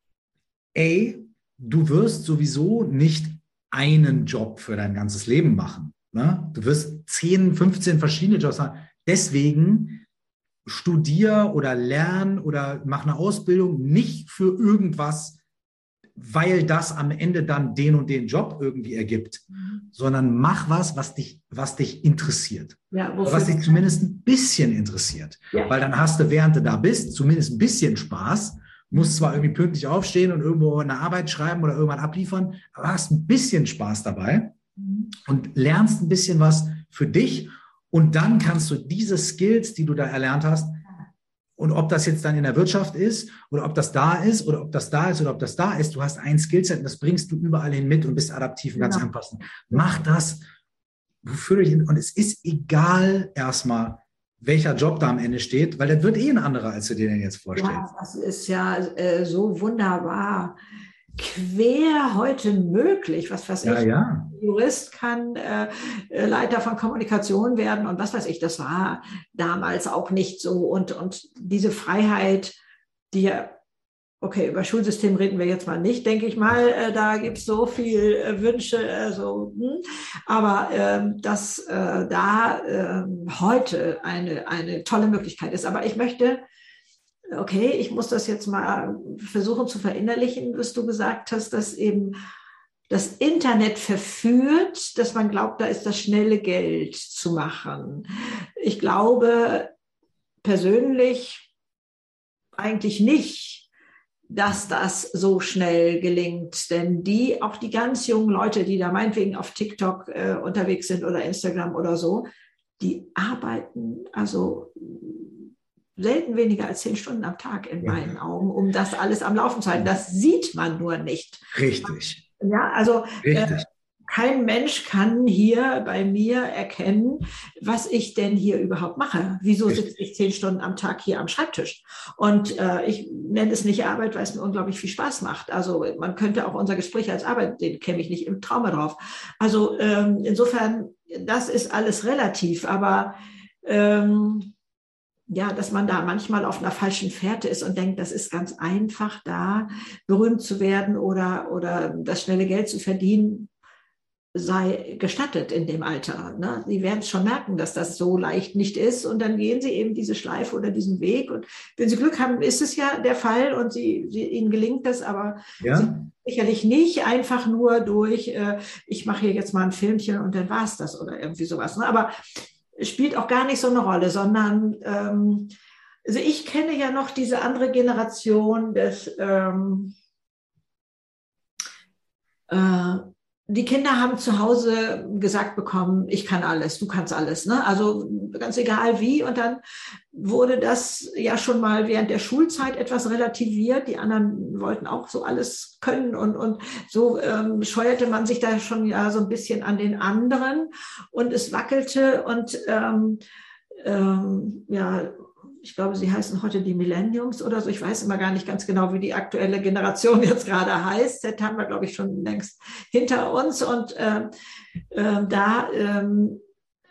ey, du wirst sowieso nicht einen Job für dein ganzes Leben machen. Ne? Du wirst zehn, fünfzehn verschiedene Jobs haben. Deswegen studier oder lern oder mach eine Ausbildung nicht für irgendwas, weil das am Ende dann den und den Job irgendwie ergibt, mhm. sondern mach was, was dich, was dich interessiert. Ja, was dich zumindest ein bisschen interessiert. Ja. Weil dann hast du, während du da bist, zumindest ein bisschen Spaß, musst zwar irgendwie pünktlich aufstehen und irgendwo eine Arbeit schreiben oder irgendwann abliefern, aber hast ein bisschen Spaß dabei mhm. und lernst ein bisschen was für dich. Und dann kannst du diese Skills, die du da erlernt hast, und ob das jetzt dann in der Wirtschaft ist oder ob das da ist oder ob das da ist oder ob das da ist, du hast ein Skillset und das bringst du überall hin mit und bist adaptiv und kannst genau. anpassen. Mach das, wofür du dich, und es ist egal erstmal, welcher Job da am Ende steht, weil das wird eh ein anderer, als du dir den jetzt vorstellst. Ja, das ist ja äh, so wunderbar quer heute möglich. Was weiß ja, ich, ja. Jurist kann äh, Leiter von Kommunikation werden und was weiß ich, das war damals auch nicht so. Und, und diese Freiheit, die ja, okay, über Schulsystem reden wir jetzt mal nicht, denke ich mal, äh, da gibt es so viel äh, Wünsche, äh, so, hm. aber äh, dass äh, da äh, heute eine, eine tolle Möglichkeit ist. Aber ich möchte okay, ich muss das jetzt mal versuchen zu verinnerlichen, was du gesagt hast, dass eben das Internet verführt, dass man glaubt, da ist das schnelle Geld zu machen. Ich glaube persönlich eigentlich nicht, dass das so schnell gelingt. Denn die, auch die ganz jungen Leute, die da meinetwegen auf TikTok äh, unterwegs sind oder Instagram oder so, die arbeiten also selten weniger als zehn Stunden am Tag in meinen ja. Augen, um das alles am Laufen zu halten. Das sieht man nur nicht. Richtig. Ja, also Richtig. kein Mensch kann hier bei mir erkennen, was ich denn hier überhaupt mache. Wieso sitze ich zehn Stunden am Tag hier am Schreibtisch? Und äh, ich nenne es nicht Arbeit, weil es mir unglaublich viel Spaß macht. Also man könnte auch unser Gespräch als Arbeit, den käme ich nicht im Trauma drauf. Also ähm, insofern, das ist alles relativ, aber ähm, ja, dass man da manchmal auf einer falschen Fährte ist und denkt, das ist ganz einfach, da berühmt zu werden oder, oder das schnelle Geld zu verdienen, sei gestattet in dem Alter. Ne? Sie werden schon merken, dass das so leicht nicht ist und dann gehen sie eben diese Schleife oder diesen Weg und wenn sie Glück haben, ist es ja der Fall und sie, sie, ihnen gelingt das, aber Ja. sicherlich nicht einfach nur durch, äh, ich mache hier jetzt mal ein Filmchen und dann war es das oder irgendwie sowas. Ne? Aber es spielt auch gar nicht so eine Rolle, sondern ähm, also ich kenne ja noch diese andere Generation des ähm, äh, die Kinder haben zu Hause gesagt bekommen, ich kann alles, du kannst alles, ne? Also ganz egal wie. Und dann wurde das ja schon mal während der Schulzeit etwas relativiert. Die anderen wollten auch so alles können und, und so ähm, scheuerte man sich da schon ja so ein bisschen an den anderen und es wackelte und ähm, ähm, ja, ich glaube, sie heißen heute die Millenniums oder so. Ich weiß immer gar nicht ganz genau, wie die aktuelle Generation jetzt gerade heißt. Z haben wir, glaube ich, schon längst hinter uns. Und äh, äh, da ähm,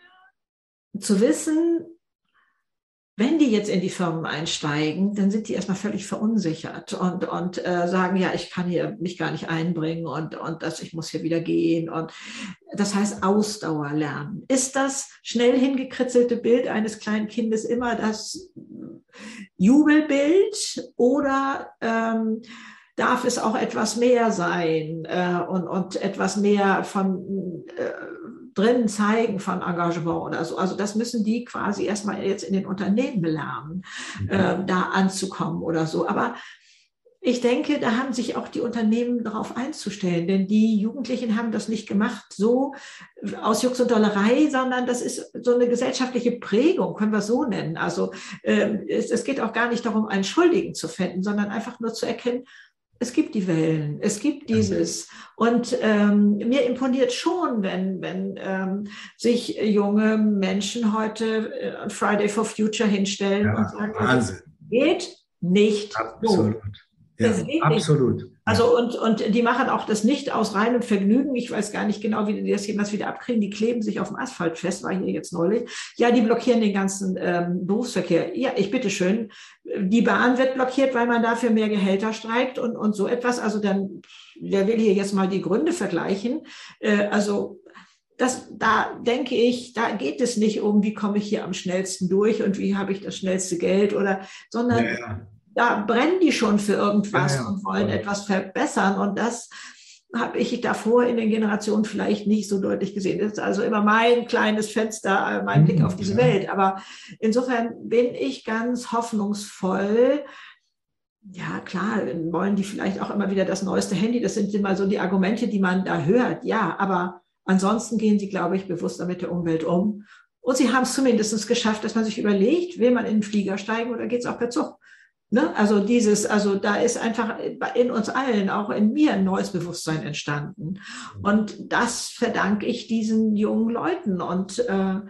zu wissen, wenn die jetzt in die Firmen einsteigen, dann sind die erstmal völlig verunsichert und, und äh, sagen, ja, ich kann hier mich gar nicht einbringen und, und das, ich muss hier wieder gehen. Und das heißt Ausdauer lernen. Ist das schnell hingekritzelte Bild eines kleinen Kindes immer das Jubelbild oder ähm, darf es auch etwas mehr sein äh, und, und etwas mehr von äh, drin zeigen von Engagement oder so. Also das müssen die quasi erstmal jetzt in den Unternehmen lernen, mhm. äh, da anzukommen oder so. Aber ich denke, da haben sich auch die Unternehmen darauf einzustellen, denn die Jugendlichen haben das nicht gemacht so aus Jux und Dollerei, sondern das ist so eine gesellschaftliche Prägung, können wir es so nennen. Also äh, es, es geht auch gar nicht darum, einen Schuldigen zu finden, sondern einfach nur zu erkennen, es gibt die Wellen, es gibt dieses. Und ähm, mir imponiert schon, wenn, wenn ähm, sich junge Menschen heute äh, Friday for Future hinstellen ja, und sagen, Wahnsinn. Es geht nicht absolut. so. Ja, es geht absolut. Nicht. Also und, und die machen auch das nicht aus reinem Vergnügen. Ich weiß gar nicht genau, wie die das jemals wieder abkriegen. Die kleben sich auf dem Asphalt fest, war hier jetzt neulich. Ja, die blockieren den ganzen ähm, Berufsverkehr. Ja, ich bitteschön. Die Bahn wird blockiert, weil man dafür mehr Gehälter streikt und, und so etwas. Also dann, wer will hier jetzt mal die Gründe vergleichen? Äh, also das, da denke ich, da geht es nicht um, wie komme ich hier am schnellsten durch und wie habe ich das schnellste Geld oder, sondern ja, ja. Da brennen die schon für irgendwas ja, ja. und wollen ja. etwas verbessern. Und das habe ich davor in den Generationen vielleicht nicht so deutlich gesehen. Das ist also immer mein kleines Fenster, mein Blick auf diese ja. Welt. Aber insofern bin ich ganz hoffnungsvoll. Ja, klar, wollen die vielleicht auch immer wieder das neueste Handy. Das sind immer so die Argumente, die man da hört. Ja, aber ansonsten gehen sie, glaube ich, bewusster mit der Umwelt um. Und sie haben es zumindest geschafft, dass man sich überlegt, will man in den Flieger steigen oder geht es auch per Zug? Ne? Also dieses, also da ist einfach in uns allen, auch in mir, ein neues Bewusstsein entstanden. Und das verdanke ich diesen jungen Leuten. Und äh,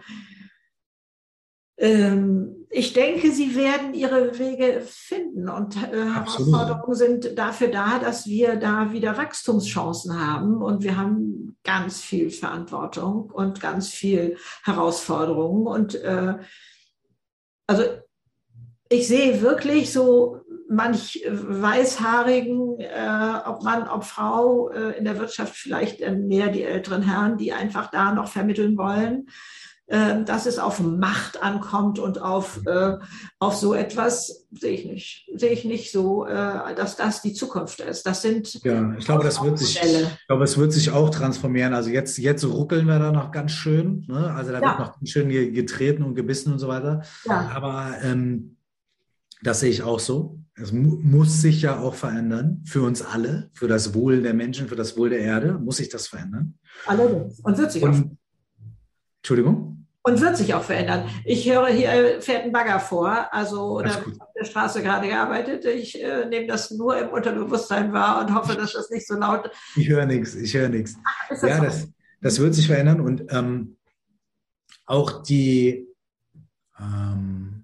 ähm, ich denke, sie werden ihre Wege finden. Und äh, Herausforderungen sind dafür da, dass wir da wieder Wachstumschancen haben. Und wir haben ganz viel Verantwortung und ganz viel Herausforderungen. Und äh, also ich sehe wirklich so manch weißhaarigen, äh, ob Mann, ob Frau, äh, in der Wirtschaft vielleicht äh, mehr die älteren Herren, die einfach da noch vermitteln wollen, äh, dass es auf Macht ankommt und auf, äh, auf so etwas, sehe ich nicht. Sehe ich nicht so, äh, dass das die Zukunft ist. Das sind ja, ich glaube, das wird sich, ich glaube, es wird sich auch transformieren. Also jetzt, jetzt ruckeln wir da noch ganz schön. Ne? Also da ja. wird noch ganz schön getreten und gebissen und so weiter. Ja. Aber ähm, das sehe ich auch so. Es mu- muss sich ja auch verändern. Für uns alle, für das Wohl der Menschen, für das Wohl der Erde, muss sich das verändern. Allerdings. Und wird sich und, auch. Entschuldigung? Und wird sich auch verändern. Ich höre, hier fährt ein Bagger vor. Also da habe ich auf der Straße gerade gearbeitet. Ich äh, nehme das nur im Unterbewusstsein wahr und hoffe, dass das nicht so laut ist. Ich höre nichts, ich höre nichts. Ach, ist das ja, so? das, Das wird sich verändern und ähm, auch die ähm,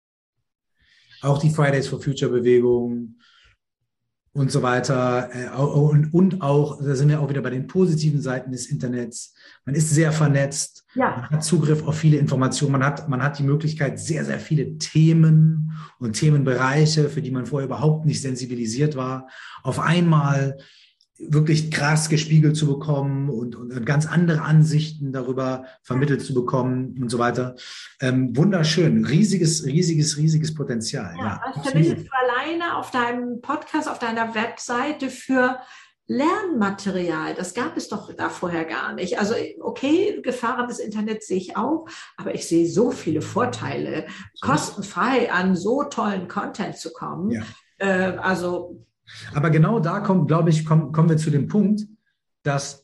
auch die Fridays for Future Bewegung und so weiter. Äh, und, und auch, da sind wir auch wieder bei den positiven Seiten des Internets. Man ist sehr vernetzt, Ja. man hat Zugriff auf viele Informationen, man hat, man hat die Möglichkeit, sehr, sehr viele Themen und Themenbereiche, für die man vorher überhaupt nicht sensibilisiert war, auf einmal wirklich krass gespiegelt zu bekommen und, und ganz andere Ansichten darüber vermittelt zu bekommen und so weiter. Ähm, wunderschön, riesiges, riesiges, riesiges Potenzial. Ja, Ja, was vermittelst du alleine auf deinem Podcast, auf deiner Webseite für Lernmaterial? Das gab es doch da vorher gar nicht. Also okay, Gefahren des Internets sehe ich auch, aber ich sehe so viele Vorteile, kostenfrei an so tollen Content zu kommen. Ja. Äh, also Aber genau da kommen, glaube ich, kommen, kommen wir zu dem Punkt, dass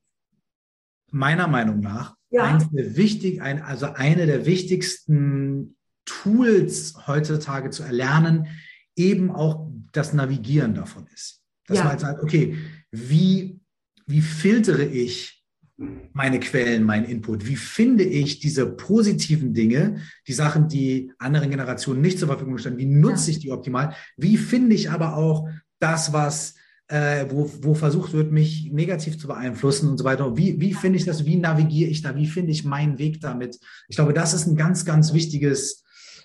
meiner Meinung nach ja. eins der wichtig, ein, also eine der wichtigsten Tools heutzutage zu erlernen, eben auch das Navigieren davon ist. Dass ja. man halt sagt, okay, wie, wie filtere ich meine Quellen, meinen Input? Wie finde ich diese positiven Dinge, die Sachen, die anderen Generationen nicht zur Verfügung stellen? Wie nutze ja. ich die optimal? Wie finde ich aber auch das, was, äh, wo, wo versucht wird, mich negativ zu beeinflussen und so weiter? Wie, wie finde ich das? Wie navigiere ich da? Wie finde ich meinen Weg damit? Ich glaube, das ist ein ganz, ganz wichtiges,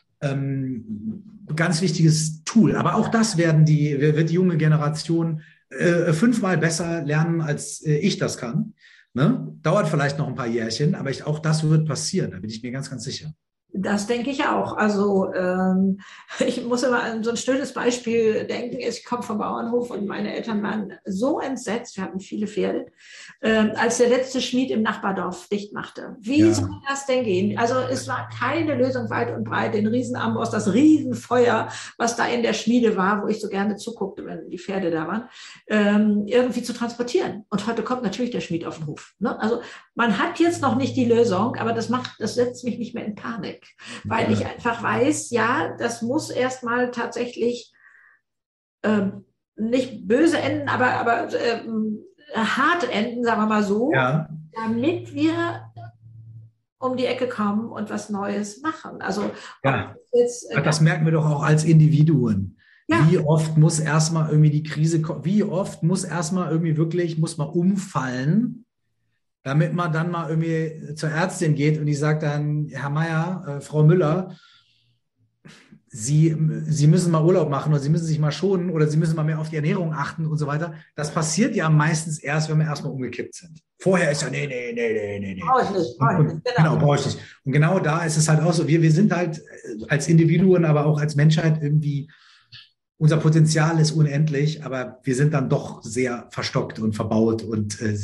ähm, ganz wichtiges Tool. Aber auch das werden die, wird die junge Generation äh, fünfmal besser lernen, als äh, ich das kann. Ne? Dauert vielleicht noch ein paar Jährchen, aber ich, auch das wird passieren, da bin ich mir ganz, ganz sicher. Das denke ich auch. Also ähm, ich muss immer an so ein schönes Beispiel denken. Ich komme vom Bauernhof und meine Eltern waren so entsetzt, wir hatten viele Pferde, ähm, als der letzte Schmied im Nachbardorf dicht machte. Wie ja. soll das denn gehen? Also es war keine Lösung weit und breit, den Riesenamboss, das Riesenfeuer, was da in der Schmiede war, wo ich so gerne zuguckte, wenn die Pferde da waren, ähm, irgendwie zu transportieren. Und heute kommt natürlich der Schmied auf den Hof. Ne? Also man hat jetzt noch nicht die Lösung, aber das macht, das setzt mich nicht mehr in Panik. Weil ich einfach weiß, ja, das muss erstmal tatsächlich ähm, nicht böse enden, aber, aber ähm, hart enden, sagen wir mal so, ja. damit wir um die Ecke kommen und was Neues machen. Also ja. jetzt, äh, das merken wir doch auch als Individuen. Ja. Wie oft muss erstmal irgendwie die Krise kommen, wie oft muss erstmal irgendwie wirklich, muss man umfallen, damit man dann mal irgendwie zur Ärztin geht und die sagt dann, Herr Meier, äh, Frau Müller, Sie, Sie müssen mal Urlaub machen oder Sie müssen sich mal schonen oder Sie müssen mal mehr auf die Ernährung achten und so weiter. Das passiert ja meistens erst, wenn wir erstmal umgekippt sind. Vorher ist ja, nee, nee, nee, nee, nee, nee. Brauche ich nicht. Brauch ich nicht. Genau, brauche ich nicht. Und genau da ist es halt auch so, wir, wir sind halt als Individuen, aber auch als Menschheit irgendwie, unser Potenzial ist unendlich, aber wir sind dann doch sehr verstockt und verbaut und äh,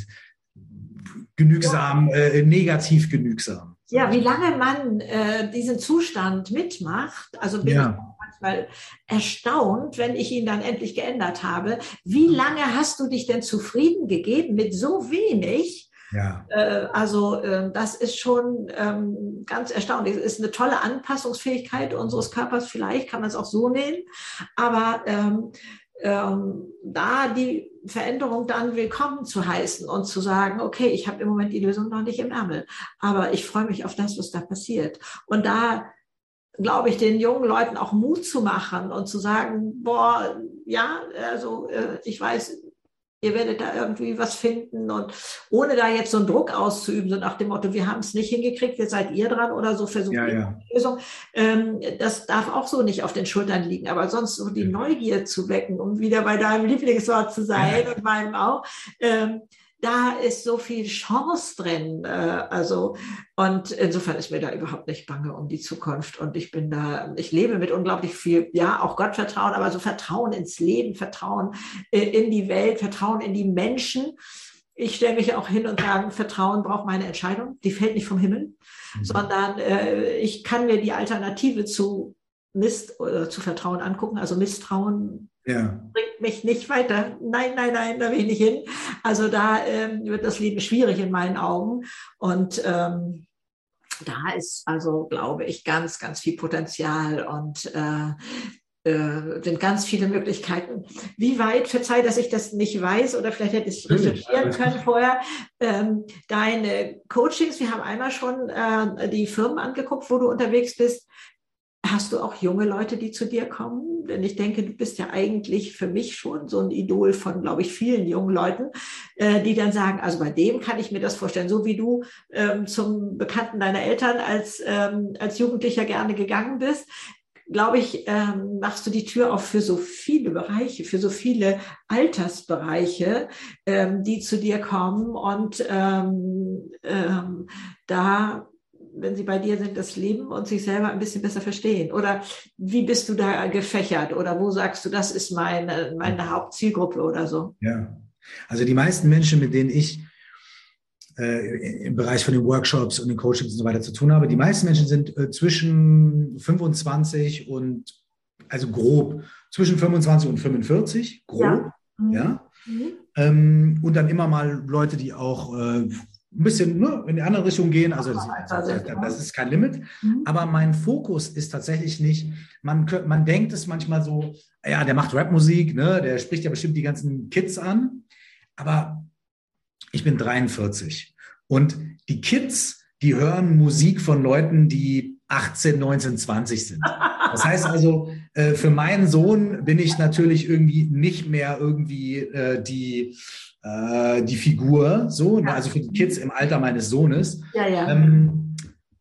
genügsam, ja. äh, negativ genügsam. Ja, wie lange man äh, diesen Zustand mitmacht, also bin ja. ich manchmal erstaunt, wenn ich ihn dann endlich geändert habe. Wie lange hast du dich denn zufrieden gegeben mit so wenig? Ja. Äh, also äh, das ist schon ähm, ganz erstaunlich. Es ist eine tolle Anpassungsfähigkeit unseres Körpers, vielleicht kann man es auch so nennen, aber ähm, ähm, da die Veränderung dann willkommen zu heißen und zu sagen, okay, ich habe im Moment die Lösung noch nicht im Ärmel, aber ich freue mich auf das, was da passiert. Und da glaube ich, den jungen Leuten auch Mut zu machen und zu sagen, boah, ja, also äh, ich weiß, ihr werdet da irgendwie was finden und ohne da jetzt so einen Druck auszuüben, so nach dem Motto, wir haben es nicht hingekriegt, jetzt seid ihr dran oder so, versucht ja, ihr ja. eine Lösung. Ähm, das darf auch so nicht auf den Schultern liegen, aber sonst so die Neugier zu wecken, um wieder bei deinem Lieblingswort zu sein ja. und meinem auch, ähm, da ist so viel Chance drin. Äh, also, und insofern ist mir da überhaupt nicht bange um die Zukunft. Und ich bin da, ich lebe mit unglaublich viel, ja, auch Gottvertrauen, aber so Vertrauen ins Leben, Vertrauen äh, in die Welt, Vertrauen in die Menschen. Ich stelle mich auch hin und sage, Vertrauen braucht meine Entscheidung. Die fällt nicht vom Himmel, mhm. sondern äh, ich kann mir die Alternative zu Mist oder zu Vertrauen angucken, also Misstrauen. Ja. Bringt mich nicht weiter. Nein, nein, nein, da will ich nicht hin. Also da ähm, wird das Leben schwierig in meinen Augen. Und ähm, da ist also, glaube ich, ganz, ganz viel Potenzial. Und äh, äh, sind ganz viele Möglichkeiten. Wie weit, verzeih, dass ich das nicht weiß oder vielleicht hätte ich es recherchieren können vorher, ähm, deine Coachings, wir haben einmal schon äh, die Firmen angeguckt, wo du unterwegs bist. Hast du auch junge Leute, die zu dir kommen? Denn ich denke, du bist ja eigentlich für mich schon so ein Idol von, glaube ich, vielen jungen Leuten, äh, die dann sagen, also bei dem kann ich mir das vorstellen, so wie du ähm, zum Bekannten deiner Eltern als, ähm, als Jugendlicher gerne gegangen bist, glaube ich, ähm, machst du die Tür auf für so viele Bereiche, für so viele Altersbereiche, ähm, die zu dir kommen und ähm, ähm, da, wenn sie bei dir sind, das Leben und sich selber ein bisschen besser verstehen? Oder wie bist du da gefächert? Oder wo sagst du, das ist meine, meine Hauptzielgruppe oder so? Ja, also die meisten Menschen, mit denen ich äh, im Bereich von den Workshops und den Coachings und so weiter zu tun habe, die meisten Menschen sind äh, zwischen fünfundzwanzig und, also grob, zwischen fünfundzwanzig und fünfundvierzig, grob, ja. Mhm. ja? Mhm. Ähm, und dann immer mal Leute, die auch äh, ein bisschen ne, in die andere Richtung gehen. Also das, das, das ist kein Limit. Mhm. Aber mein Fokus ist tatsächlich nicht, man, man denkt es manchmal so, ja, der macht Rapmusik, ne, der spricht ja bestimmt die ganzen Kids an. Aber ich bin dreiundvierzig. Und die Kids, die hören Musik von Leuten, die achtzehn, neunzehn, zwanzig sind. Das heißt also, äh, für meinen Sohn bin ich natürlich irgendwie nicht mehr irgendwie äh, die äh, die Figur, so, ja. Also für die Kids im Alter meines Sohnes, ja, ja. Ähm,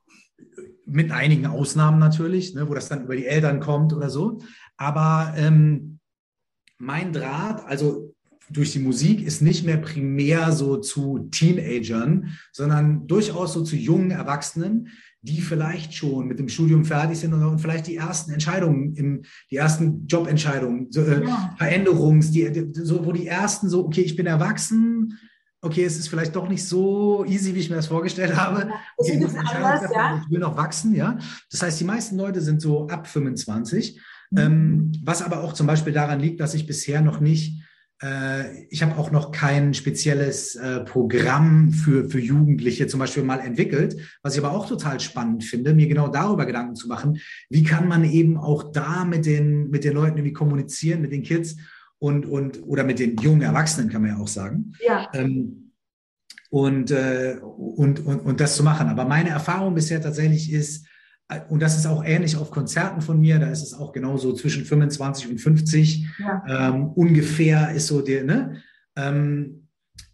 mit einigen Ausnahmen natürlich, ne, wo das dann über die Eltern kommt oder so. Aber ähm, mein Draht, also durch die Musik, ist nicht mehr primär so zu Teenagern, sondern durchaus so zu jungen Erwachsenen, die vielleicht schon mit dem Studium fertig sind und vielleicht die ersten Entscheidungen, im, die ersten Jobentscheidungen, so, äh, ja. Veränderungs, die, die, so, wo die ersten so, okay, ich bin erwachsen, okay, es ist vielleicht doch nicht so easy, wie ich mir das vorgestellt habe. Okay, ich, muss anders, treffen, ja? Ich will noch wachsen, ja. Das heißt, die meisten Leute sind so ab fünfundzwanzig, mhm. ähm, was aber auch zum Beispiel daran liegt, dass ich bisher noch nicht ich habe auch noch kein spezielles äh, Programm für, für Jugendliche zum Beispiel mal entwickelt, was ich aber auch total spannend finde, mir genau darüber Gedanken zu machen, wie kann man eben auch da mit den, mit den Leuten irgendwie kommunizieren, mit den Kids und, und oder mit den jungen Erwachsenen, kann man ja auch sagen. Ja. Ähm, und, äh, und, und, und das zu machen. Aber meine Erfahrung bisher tatsächlich ist, und das ist auch ähnlich auf Konzerten von mir, da ist es auch genauso zwischen fünfundzwanzig und fünfzig, ja. ähm, ungefähr ist so der, ne? Ähm,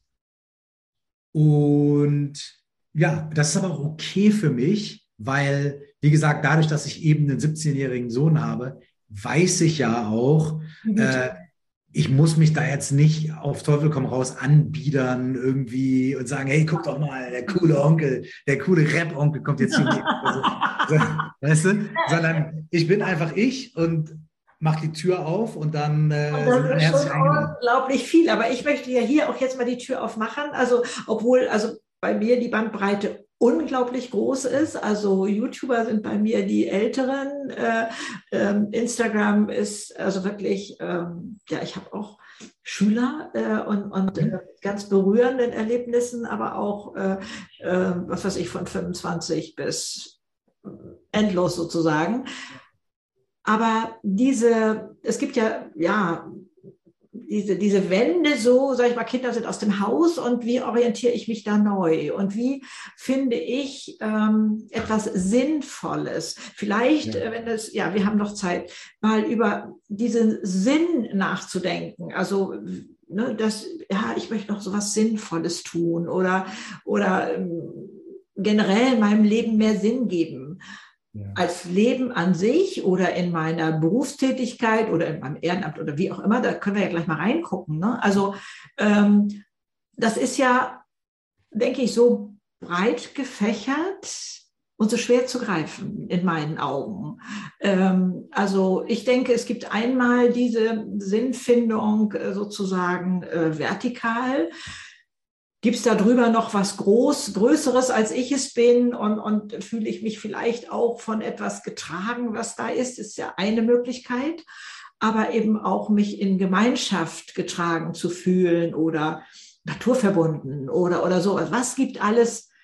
und ja, das ist aber auch okay für mich, weil, wie gesagt, dadurch, dass ich eben einen siebzehnjährigen Sohn habe, weiß ich ja auch, mhm. äh, ich muss mich da jetzt nicht auf Teufel komm raus anbiedern irgendwie und sagen, hey, guck doch mal, der coole Onkel, der coole Rap-Onkel kommt jetzt hier. Also, so, weißt du? Sondern ich bin einfach ich und mache die Tür auf und dann äh, und das ist schon unglaublich viel. Aber ich möchte ja hier auch jetzt mal die Tür aufmachen. Also obwohl, also bei mir die Bandbreite unglaublich groß ist. Also YouTuber sind bei mir die Älteren. Äh, ähm, Instagram ist also wirklich, ähm, ja, ich habe auch Schüler äh, und, und äh, ganz berührenden Erlebnissen, aber auch, äh, äh, was weiß ich, von fünfundzwanzig bis endlos sozusagen. Aber diese, es gibt ja, ja, diese, diese Wende so, sag ich mal, Kinder sind aus dem Haus und wie orientiere ich mich da neu? Und wie finde ich ähm, etwas Sinnvolles? Vielleicht, ja. wenn es, ja, wir haben noch Zeit, mal über diesen Sinn nachzudenken. Also, ne, das, ja, ich möchte noch so was Sinnvolles tun oder, oder ähm, generell meinem Leben mehr Sinn geben. Ja. Als Leben an sich oder in meiner Berufstätigkeit oder in meinem Ehrenamt oder wie auch immer, da können wir ja gleich mal reingucken. Ne? Also ähm, das ist ja, denke ich, so breit gefächert und so schwer zu greifen in meinen Augen. Ähm, also ich denke, es gibt einmal diese Sinnfindung äh, sozusagen äh, vertikal. Gibt es da drüber noch was Groß, Größeres, als ich es bin und, und fühle ich mich vielleicht auch von etwas getragen, was da ist, ist ja eine Möglichkeit, aber eben auch mich in Gemeinschaft getragen zu fühlen oder naturverbunden oder, oder so. Was gibt alles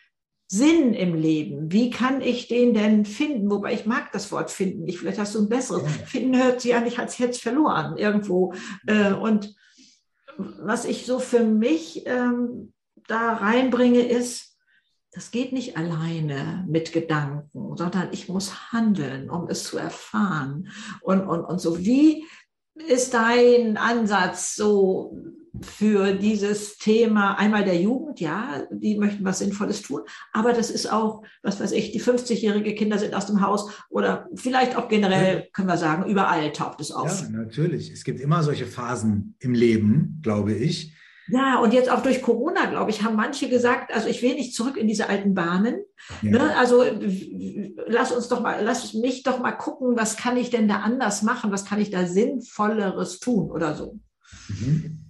Sinn im Leben. Wie kann ich den denn finden? Wobei ich mag das Wort finden. Ich, vielleicht hast du ein besseres. Ja. Finden hört sich eigentlich als jetzt verloren irgendwo. Äh, und was ich so für mich ähm, da reinbringe, ist, das geht nicht alleine mit Gedanken, sondern ich muss handeln, um es zu erfahren. Und, und, und so, wie ist dein Ansatz so für dieses Thema? Einmal der Jugend, ja, die möchten was Sinnvolles tun, aber das ist auch, was weiß ich, die fünfzigjährige Kinder sind aus dem Haus oder vielleicht auch generell, können wir sagen, überall taucht es auf. Ja, natürlich. Es gibt immer solche Phasen im Leben, glaube ich. Ja, und jetzt auch durch Corona, glaube ich, haben manche gesagt, also ich will nicht zurück in diese alten Bahnen. Ja. Ne? Also lass uns doch mal, lass mich doch mal gucken, was kann ich denn da anders machen? Was kann ich da Sinnvolleres tun oder so? Mhm.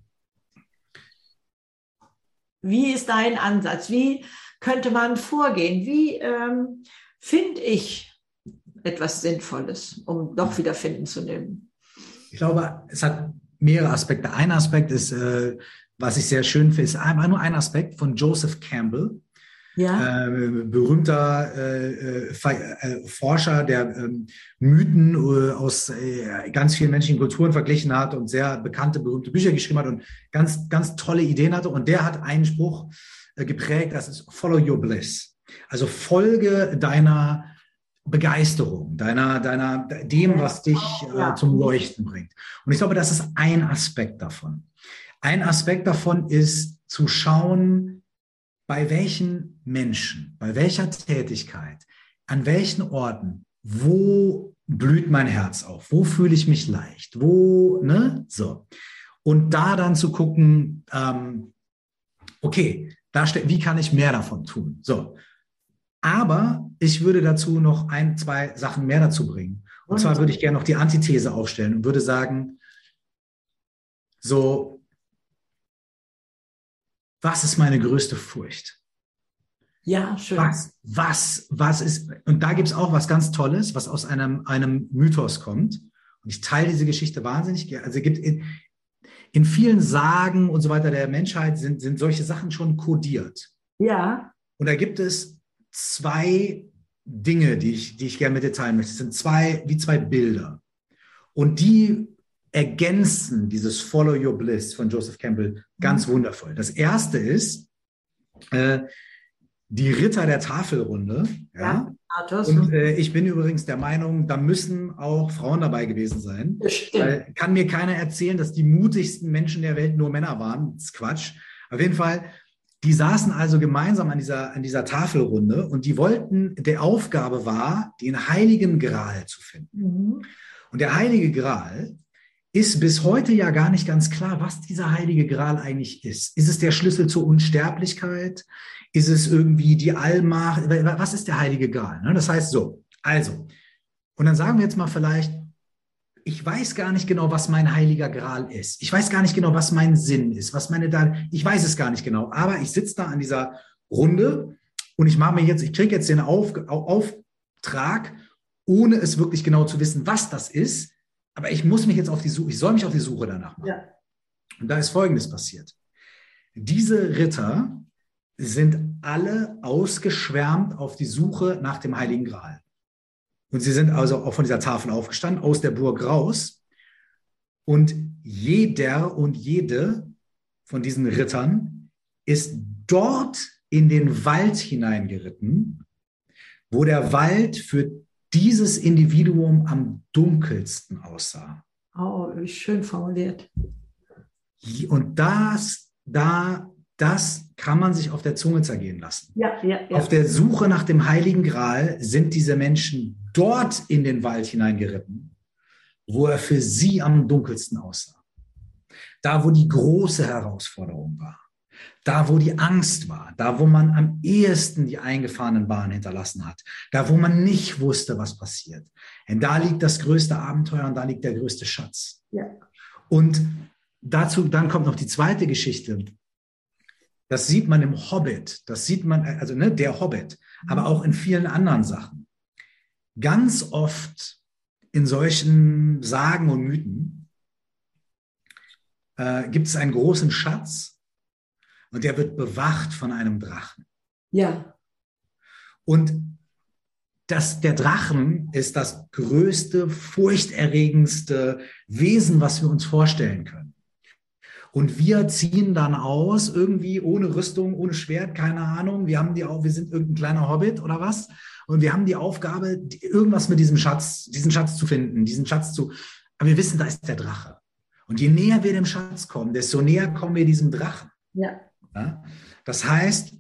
Wie ist dein Ansatz? Wie könnte man vorgehen? Wie ähm, finde ich etwas Sinnvolles, um doch wieder Finden zu nehmen? Ich glaube, es hat mehrere Aspekte. Ein Aspekt ist, äh, was ich sehr schön finde, ist einfach nur ein Aspekt von Joseph Campbell, ja. äh, berühmter äh, äh, Forscher, der äh, Mythen äh, aus äh, ganz vielen menschlichen Kulturen verglichen hat und sehr bekannte, berühmte Bücher geschrieben hat und ganz, ganz tolle Ideen hatte. Und der hat einen Spruch äh, geprägt, das ist Follow your bliss. Also folge deiner Begeisterung, deiner, deiner, dem, was dich äh, zum Leuchten bringt. Und ich glaube, das ist ein Aspekt davon. Ein Aspekt davon ist zu schauen, bei welchen Menschen, bei welcher Tätigkeit, an welchen Orten, wo blüht mein Herz auf, wo fühle ich mich leicht, wo, ne, so. Und da dann zu gucken, ähm, okay, da steht, wie kann ich mehr davon tun? So. Aber ich würde dazu noch ein, zwei Sachen mehr dazu bringen. Und zwar würde ich gerne noch die Antithese aufstellen und würde sagen, so, was ist meine größte Furcht? Ja, schön. Was, was, was ist, und da gibt es auch was ganz Tolles, was aus einem, einem Mythos kommt. Und ich teile diese Geschichte wahnsinnig gerne. Also es gibt in, in vielen Sagen und so weiter der Menschheit sind, sind solche Sachen schon kodiert. Ja. Und da gibt es zwei Dinge, die ich, die ich gerne mit dir teilen möchte. Es sind zwei, wie zwei Bilder. Und die ergänzen dieses Follow Your Bliss von Joseph Campbell ganz mhm. wundervoll. Das erste ist äh, die Ritter der Tafelrunde. Ja. ja Und äh, ich bin übrigens der Meinung, da müssen auch Frauen dabei gewesen sein. Weil kann mir keiner erzählen, dass die mutigsten Menschen der Welt nur Männer waren. Das ist Quatsch. Auf jeden Fall, die saßen also gemeinsam an dieser, an dieser Tafelrunde und die wollten, der Aufgabe war, den Heiligen Gral zu finden. Mhm. Und der Heilige Gral ist bis heute ja gar nicht ganz klar, was dieser Heilige Gral eigentlich ist. Ist es der Schlüssel zur Unsterblichkeit? Ist es irgendwie die Allmacht? Was ist der Heilige Gral? Das heißt so, also, und dann sagen wir jetzt mal vielleicht, ich weiß gar nicht genau, was mein Heiliger Gral ist. Ich weiß gar nicht genau, was mein Sinn ist, was meine da, ich weiß es gar nicht genau, aber ich sitze da an dieser Runde und ich mache mir jetzt, ich kriege jetzt den Auf, Auftrag, ohne es wirklich genau zu wissen, was das ist, aber ich muss mich jetzt auf die Suche, ich soll mich auf die Suche danach machen. Ja. Und da ist Folgendes passiert. Diese Ritter sind alle ausgeschwärmt auf die Suche nach dem Heiligen Gral. Und sie sind also auch von dieser Tafel aufgestanden, aus der Burg raus. Und jeder und jede von diesen Rittern ist dort in den Wald hineingeritten, wo der Wald für dieses Individuum am dunkelsten aussah. Oh, wie schön formuliert. Und das, da, das kann man sich auf der Zunge zergehen lassen. Ja, ja, ja. Auf der Suche nach dem Heiligen Gral sind diese Menschen dort in den Wald hineingeritten, wo er für sie am dunkelsten aussah. Da, wo die große Herausforderung war. Da, wo die Angst war. Da, wo man am ehesten die eingefahrenen Bahnen hinterlassen hat. Da, wo man nicht wusste, was passiert. Denn da liegt das größte Abenteuer und da liegt der größte Schatz. Ja. Und dazu, dann kommt noch die zweite Geschichte. Das sieht man im Hobbit. Das sieht man, also ne, der Hobbit. Aber auch in vielen anderen Sachen. Ganz oft in solchen Sagen und Mythen äh, gibt es einen großen Schatz und der wird bewacht von einem Drachen. Ja. Und das, der Drachen ist das größte, furchterregendste Wesen, was wir uns vorstellen können. Und wir ziehen dann aus, irgendwie ohne Rüstung, ohne Schwert, keine Ahnung. Wir haben die auch, wir sind irgendein kleiner Hobbit oder was. Und wir haben die Aufgabe, irgendwas mit diesem Schatz, diesen Schatz zu finden, diesen Schatz zu. Aber wir wissen, da ist der Drache. Und je näher wir dem Schatz kommen, desto näher kommen wir diesem Drachen. Ja. Ja? Das heißt,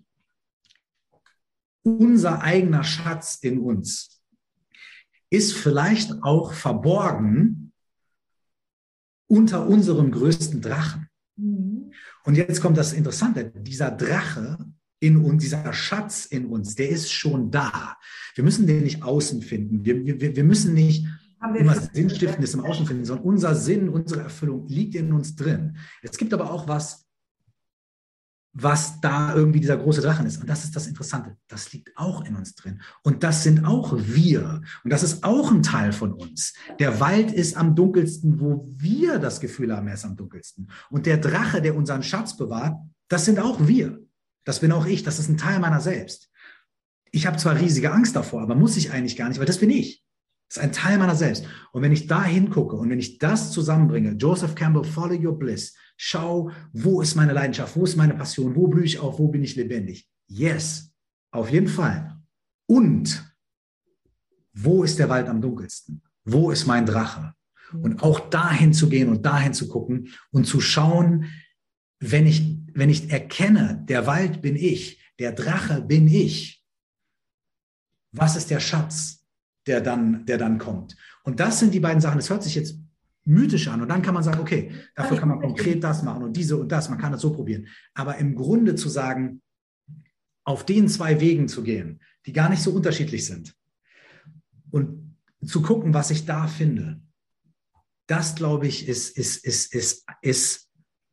unser eigener Schatz in uns ist vielleicht auch verborgen unter unserem größten Drachen. Mhm. Und jetzt kommt das Interessante, dieser Drache in uns, dieser Schatz in uns, der ist schon da. Wir müssen den nicht außen finden. Wir, wir, wir müssen nicht immer Sinnstiftendes im Außen finden, sondern unser Sinn, unsere Erfüllung liegt in uns drin. Es gibt aber auch was, was da irgendwie dieser große Drachen ist. Und das ist das Interessante. Das liegt auch in uns drin. Und das sind auch wir. Und das ist auch ein Teil von uns. Der Wald ist am dunkelsten, wo wir das Gefühl haben, er ist am dunkelsten. Und der Drache, der unseren Schatz bewahrt, das sind auch wir. Das bin auch ich. Das ist ein Teil meiner selbst. Ich habe zwar riesige Angst davor, aber muss ich eigentlich gar nicht, weil das bin ich. Das ist ein Teil meiner selbst. Und wenn ich da hingucke und wenn ich das zusammenbringe, Joseph Campbell, Follow Your Bliss, schau, wo ist meine Leidenschaft, wo ist meine Passion, wo blühe ich auf, wo bin ich lebendig? Yes, auf jeden Fall. Und wo ist der Wald am dunkelsten? Wo ist mein Drache? Und auch dahin zu gehen und dahin zu gucken und zu schauen, wenn ich, wenn ich erkenne, der Wald bin ich, der Drache bin ich, was ist der Schatz, der dann, der dann kommt? Und das sind die beiden Sachen. Das hört sich jetzt mythisch an. Und dann kann man sagen, okay, dafür kann man konkret das machen und diese und das. Man kann das so probieren. Aber im Grunde zu sagen, auf den zwei Wegen zu gehen, die gar nicht so unterschiedlich sind und zu gucken, was ich da finde, das, glaube ich, ist, ist, ist, ist, ist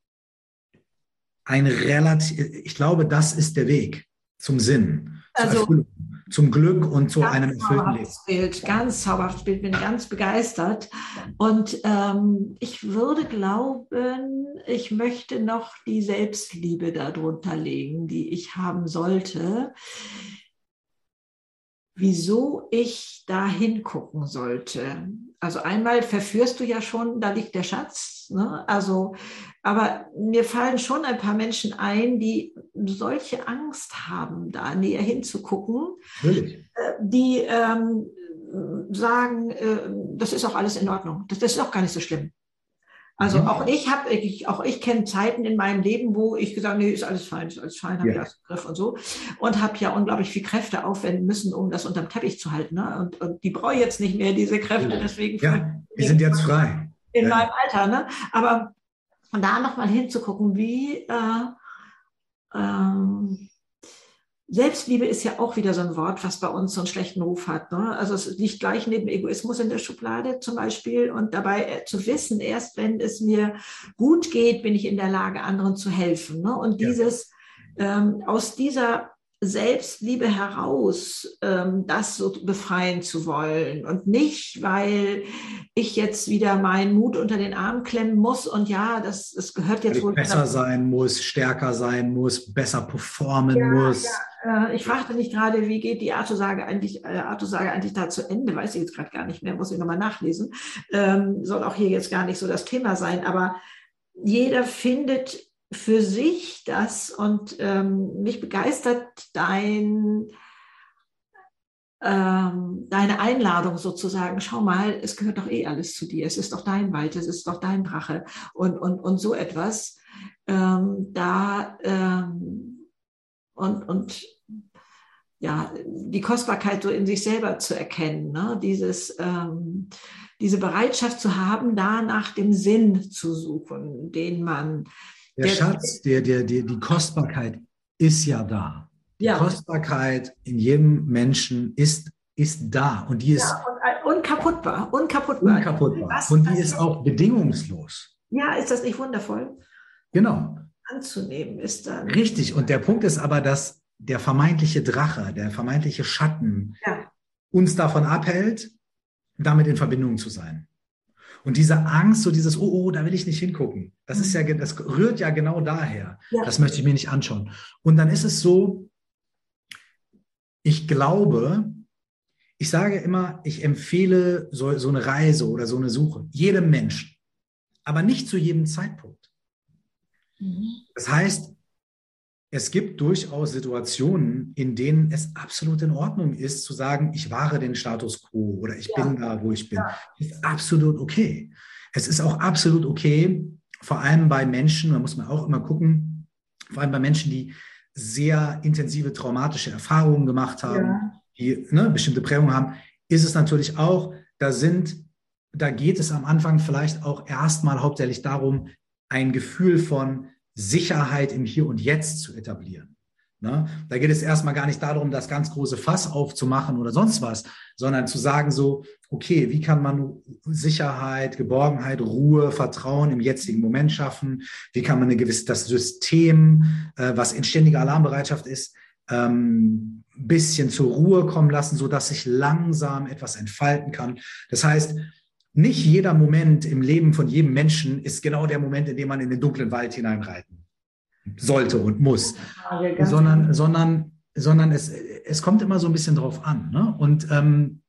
ein relativ, ich glaube, das ist der Weg zum Sinn, zur Also, Erfüllung, zum Glück und zu ganz einem erfüllten Leben. Bild, ganz zauberhaftes Bild, bin ganz begeistert. Und ähm, ich würde glauben, ich möchte noch die Selbstliebe darunter legen, die ich haben sollte. Wieso ich da hingucken sollte. Also einmal verführst du ja schon, da liegt der Schatz. Ne? Also, aber mir fallen schon ein paar Menschen ein, die solche Angst haben, da näher hinzugucken. Natürlich. Die ähm, sagen, äh, das ist auch alles in Ordnung. Das, das ist auch gar nicht so schlimm. Also auch ich habe, ich, auch ich kenne Zeiten in meinem Leben, wo ich gesagt habe, nee, ist alles fein, ist alles fein, habe Ja. ich alles im Griff und so. Und habe ja unglaublich viel Kräfte aufwenden müssen, um das unterm Teppich zu halten. Ne? Und, und die brauche ich jetzt nicht mehr, diese Kräfte. Deswegen Ja, wir sind jetzt frei. in Ja. meinem Alter. Ne? Aber da nochmal hinzugucken, wie äh, ähm, Selbstliebe ist ja auch wieder so ein Wort, was bei uns so einen schlechten Ruf hat. Ne? Also es liegt gleich neben Egoismus in der Schublade zum Beispiel. Und dabei äh, zu wissen, erst wenn es mir gut geht, bin ich in der Lage, anderen zu helfen. Ne? Und Ja. dieses ähm, aus dieser Selbstliebe heraus, ähm, das so befreien zu wollen. Und nicht, weil ich jetzt wieder meinen Mut unter den Arm klemmen muss. Und ja, das, das gehört jetzt Weil ich wohl besser sein muss, stärker sein muss, besser performen Ja, muss. ja. Ich fragte nicht gerade, wie geht die Artusage eigentlich, äh, Artusage eigentlich da zu Ende, weiß ich jetzt gerade gar nicht mehr, muss ich nochmal nachlesen. Ähm, soll auch hier jetzt gar nicht so das Thema sein, aber jeder findet für sich das und ähm, mich begeistert dein, ähm, deine Einladung sozusagen. Schau mal, es gehört doch eh alles zu dir, es ist doch dein Wald, es ist doch dein Drache und, und, und so etwas. Ähm, da ähm, Und, und ja, die Kostbarkeit so in sich selber zu erkennen, ne? Dieses, ähm, diese Bereitschaft zu haben, da nach dem Sinn zu suchen, den man... Der, der Schatz, der, der, der, die Kostbarkeit ist ja da. Die ja. Kostbarkeit in jedem Menschen ist, ist da. Und die ist ja, und, unkaputtbar. Unkaputtbar. unkaputtbar. Was, und die ist auch bedingungslos. Ja, ist das nicht wundervoll? Genau. Anzunehmen ist dann. Richtig. Und der Punkt ist aber, dass der vermeintliche Drache, der vermeintliche Schatten ja. uns davon abhält, damit in Verbindung zu sein. Und diese Angst, so dieses, oh, oh, da will ich nicht hingucken, das mhm. ist ja, das rührt ja genau daher. Ja. Das möchte ich mir nicht anschauen. Und dann ist es so, ich glaube, ich sage immer, ich empfehle so, so eine Reise oder so eine Suche jedem Menschen, aber nicht zu jedem Zeitpunkt. Mhm. Das heißt, es gibt durchaus Situationen, in denen es absolut in Ordnung ist, zu sagen, ich wahre den Status quo oder ich Ja. bin da, wo ich bin. Ja. Das ist absolut okay. Es ist auch absolut okay, vor allem bei Menschen, da muss man auch immer gucken, vor allem bei Menschen, die sehr intensive traumatische Erfahrungen gemacht haben, Ja. die ne, bestimmte Prägungen haben, ist es natürlich auch, da sind, da geht es am Anfang vielleicht auch erstmal hauptsächlich darum, ein Gefühl von Sicherheit im Hier und Jetzt zu etablieren. Ne? Da geht es erstmal gar nicht darum, das ganz große Fass aufzumachen oder sonst was, sondern zu sagen so, okay, wie kann man Sicherheit, Geborgenheit, Ruhe, Vertrauen im jetzigen Moment schaffen? Wie kann man eine gewisse, das System, äh, was in ständiger Alarmbereitschaft ist, ähm, ein bisschen zur Ruhe kommen lassen, sodass sich langsam etwas entfalten kann. Das heißt, nicht jeder Moment im Leben von jedem Menschen ist genau der Moment, in dem man in den dunklen Wald hineinreiten sollte und muss, Ja, sondern, sondern, sondern es, es kommt immer so ein bisschen drauf an. Ne? Und ähm,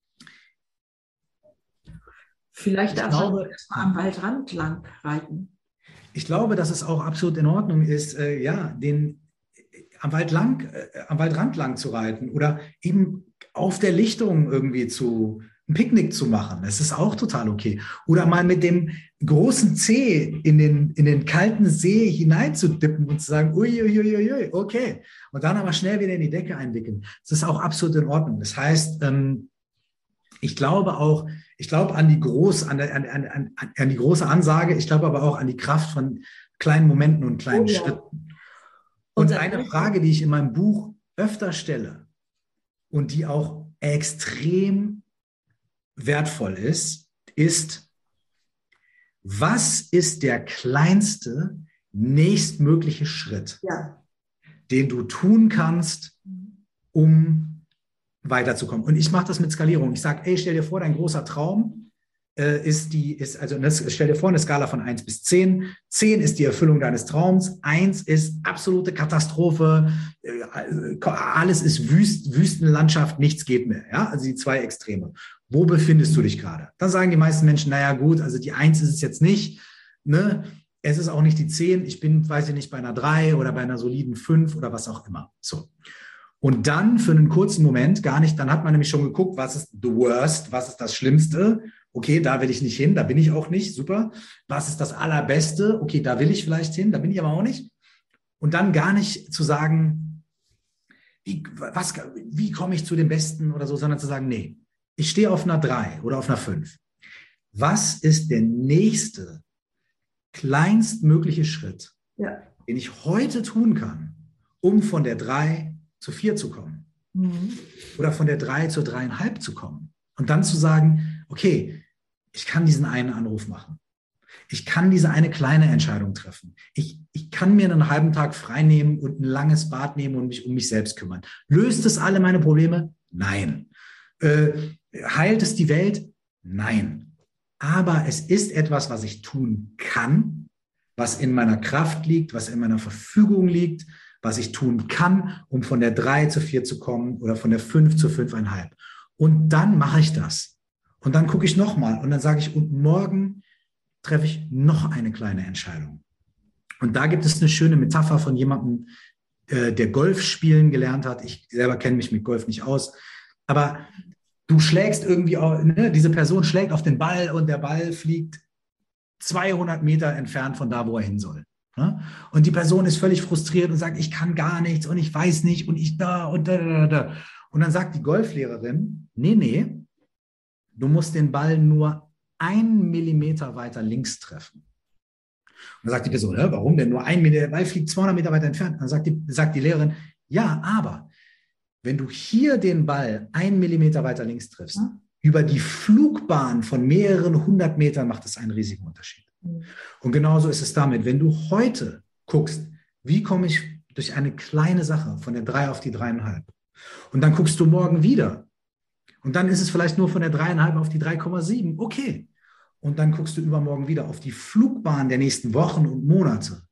vielleicht ich darf glaube, man erstmal am Waldrand lang reiten. Ich glaube, dass es auch absolut in Ordnung ist, äh, ja, den am Wald lang, äh, am Waldrand lang zu reiten oder eben auf der Lichtung irgendwie zu ein Picknick zu machen. Das ist auch total okay. Oder mal mit dem großen Zeh in den, in den kalten See hineinzudippen und zu sagen, uiuiuiui, okay. Und dann aber schnell wieder in die Decke einwickeln. Das ist auch absolut in Ordnung. Das heißt, ähm, ich glaube auch, ich glaube an die groß, an, an, an, an die große Ansage, ich glaube aber auch an die Kraft von kleinen Momenten und kleinen Oh ja. Schritten. Und eine Frage, die ich in meinem Buch öfter stelle und die auch extrem wertvoll ist, ist, was ist der kleinste nächstmögliche Schritt, Ja. den du tun kannst, um weiterzukommen? Und ich mache das mit Skalierung. Ich sage, ey, stell dir vor, dein großer Traum äh, ist die, ist, also das, stell dir vor, eine Skala von eins bis zehn. zehn ist die Erfüllung deines Traums, eins ist absolute Katastrophe, äh, alles ist Wüst, Wüstenlandschaft, nichts geht mehr. Ja? Also die zwei Extreme. Wo befindest du dich gerade? Dann sagen die meisten Menschen, naja gut, also die eins ist es jetzt nicht, ne? Es ist auch nicht die zehn, ich bin, weiß ich nicht, bei einer drei oder bei einer soliden fünf oder was auch immer. So. Und dann für einen kurzen Moment gar nicht, dann hat man nämlich schon geguckt, was ist the worst, was ist das Schlimmste? Okay, da will ich nicht hin, da bin ich auch nicht, super. Was ist das Allerbeste? Okay, da will ich vielleicht hin, da bin ich aber auch nicht. Und dann gar nicht zu sagen, wie, was, wie komme ich zu dem Besten oder so, sondern zu sagen, nee, ich stehe auf einer drei oder auf einer fünf. Was ist der nächste, kleinstmögliche Schritt, Ja. den ich heute tun kann, um von der drei zu vier zu kommen? Mhm. Oder von der drei zur dreieinhalb zu kommen? Und dann zu sagen, okay, ich kann diesen einen Anruf machen. Ich kann diese eine kleine Entscheidung treffen. Ich, ich kann mir einen halben Tag frei nehmen und ein langes Bad nehmen und mich um mich selbst kümmern. Löst es alle meine Probleme? Nein. Äh, heilt es die Welt? Nein. Aber es ist etwas, was ich tun kann, was in meiner Kraft liegt, was in meiner Verfügung liegt, was ich tun kann, um von der drei zu vier zu kommen oder von der fünf zu fünf Komma fünf. Und dann mache ich das. Und dann gucke ich nochmal und dann sage ich, und morgen treffe ich noch eine kleine Entscheidung. Und da gibt es eine schöne Metapher von jemandem, äh, der Golf spielen gelernt hat. Ich selber kenne mich mit Golf nicht aus. Aber du schlägst irgendwie, auf, ne, diese Person schlägt auf den Ball und der Ball fliegt zweihundert Meter entfernt von da, wo er hin soll. Ne? Und die Person ist völlig frustriert und sagt, ich kann gar nichts und ich weiß nicht und ich da und da, da, da. Und dann sagt die Golflehrerin, nee, nee, du musst den Ball nur einen Millimeter weiter links treffen. Und dann sagt die Person, ja, warum denn nur ein Millimeter? Der Ball fliegt zweihundert Meter weiter entfernt. Dann sagt die, sagt die Lehrerin, ja, aber wenn du hier den Ball einen Millimeter weiter links triffst, mhm. über die Flugbahn von mehreren hundert Metern macht es einen riesigen Unterschied. Mhm. Und genauso ist es damit, wenn du heute guckst, wie komme ich durch eine kleine Sache von der drei auf die dreieinhalb? Und dann guckst du morgen wieder. Und dann ist es vielleicht nur von der dreieinhalb auf die drei Komma sieben. Okay. Und dann guckst du übermorgen wieder auf die Flugbahn der nächsten Wochen und Monate.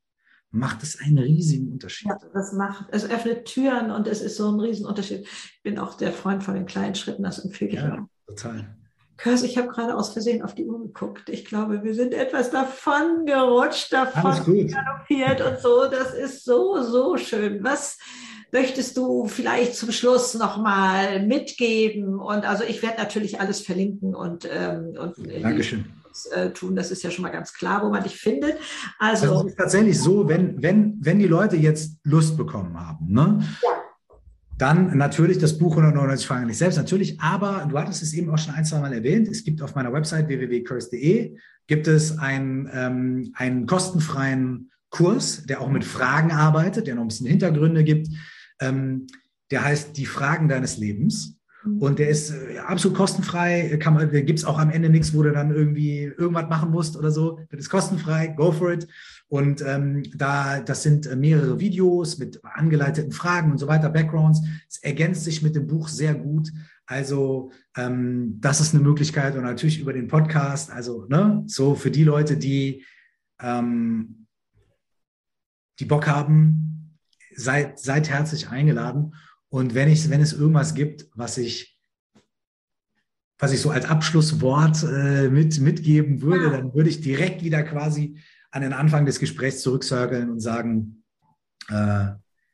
macht es einen riesigen Unterschied. Ja, das macht, es öffnet Türen und es ist so ein Riesenunterschied. Ich bin auch der Freund von den kleinen Schritten, das empfehle ich Ja, auch. total. Körs, ich habe gerade aus Versehen auf die Uhr geguckt. Ich glaube, wir sind etwas davon gerutscht, davon Alles gut. galoppiert und so. Das ist so, so schön. Was möchtest du vielleicht zum Schluss nochmal mitgeben? Und also ich werde natürlich alles verlinken und, ähm, und Dankeschön. Äh, tun. Das ist ja schon mal ganz klar, wo man dich findet. Also, also es ist tatsächlich so, wenn, wenn, wenn die Leute jetzt Lust bekommen haben, ne? Ja. Dann natürlich das Buch hundertneunundneunzig Fragen an dich selbst, natürlich, aber du hattest es eben auch schon ein, zwei Mal erwähnt, es gibt auf meiner Website w w w punkt kurs punkt de gibt es ein, ähm, einen kostenfreien Kurs, der auch mit Fragen arbeitet, der noch ein bisschen Hintergründe gibt, ähm, der heißt Die Fragen deines Lebens. Und der ist äh, absolut kostenfrei, kann man, da gibt es auch am Ende nichts, wo du dann irgendwie irgendwas machen musst oder so. Das ist kostenfrei, go for it. Und ähm, da, das sind mehrere Videos mit angeleiteten Fragen und so weiter, Backgrounds. Es ergänzt sich mit dem Buch sehr gut. Also ähm, das ist eine Möglichkeit und natürlich über den Podcast. Also ne, so für die Leute, die, ähm, die Bock haben, seid, seid herzlich eingeladen. Und wenn, ich, wenn es irgendwas gibt, was ich, was ich so als Abschlusswort äh, mit, mitgeben würde, ja. dann würde ich direkt wieder quasi an den Anfang des Gesprächs zurückcirkeln und sagen, äh,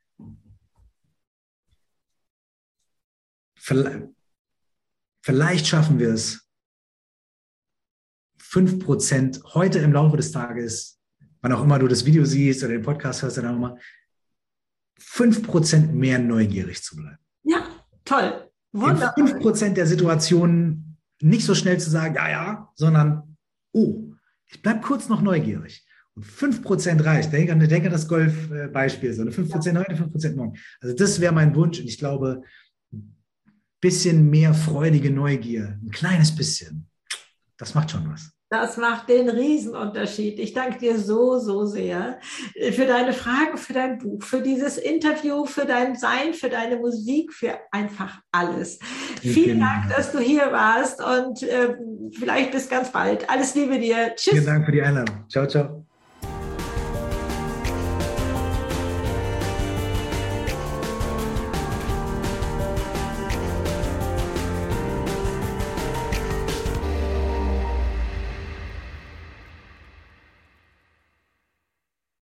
vielleicht, vielleicht schaffen wir es, fünf Prozent heute im Laufe des Tages, wann auch immer du das Video siehst oder den Podcast hörst, dann auch immer, fünf Prozent mehr neugierig zu bleiben. Ja, toll. Wunderbar. In fünf Prozent der Situationen nicht so schnell zu sagen, ja, ja, sondern, oh, ich bleibe kurz noch neugierig. Und fünf Prozent reicht. Denk an, denk an das Golf-Beispiel. So fünf Prozent heute, fünf Prozent morgen. Also das wäre mein Wunsch. Und ich glaube, ein bisschen mehr freudige Neugier, ein kleines bisschen, das macht schon was. Das macht den Riesenunterschied. Ich danke dir so, so sehr für deine Fragen, für dein Buch, für dieses Interview, für dein Sein, für deine Musik, für einfach alles. Ich Vielen Dank, dass du hier warst und äh, vielleicht bis ganz bald. Alles Liebe dir. Tschüss. Vielen Dank für die Einladung. Ciao, ciao.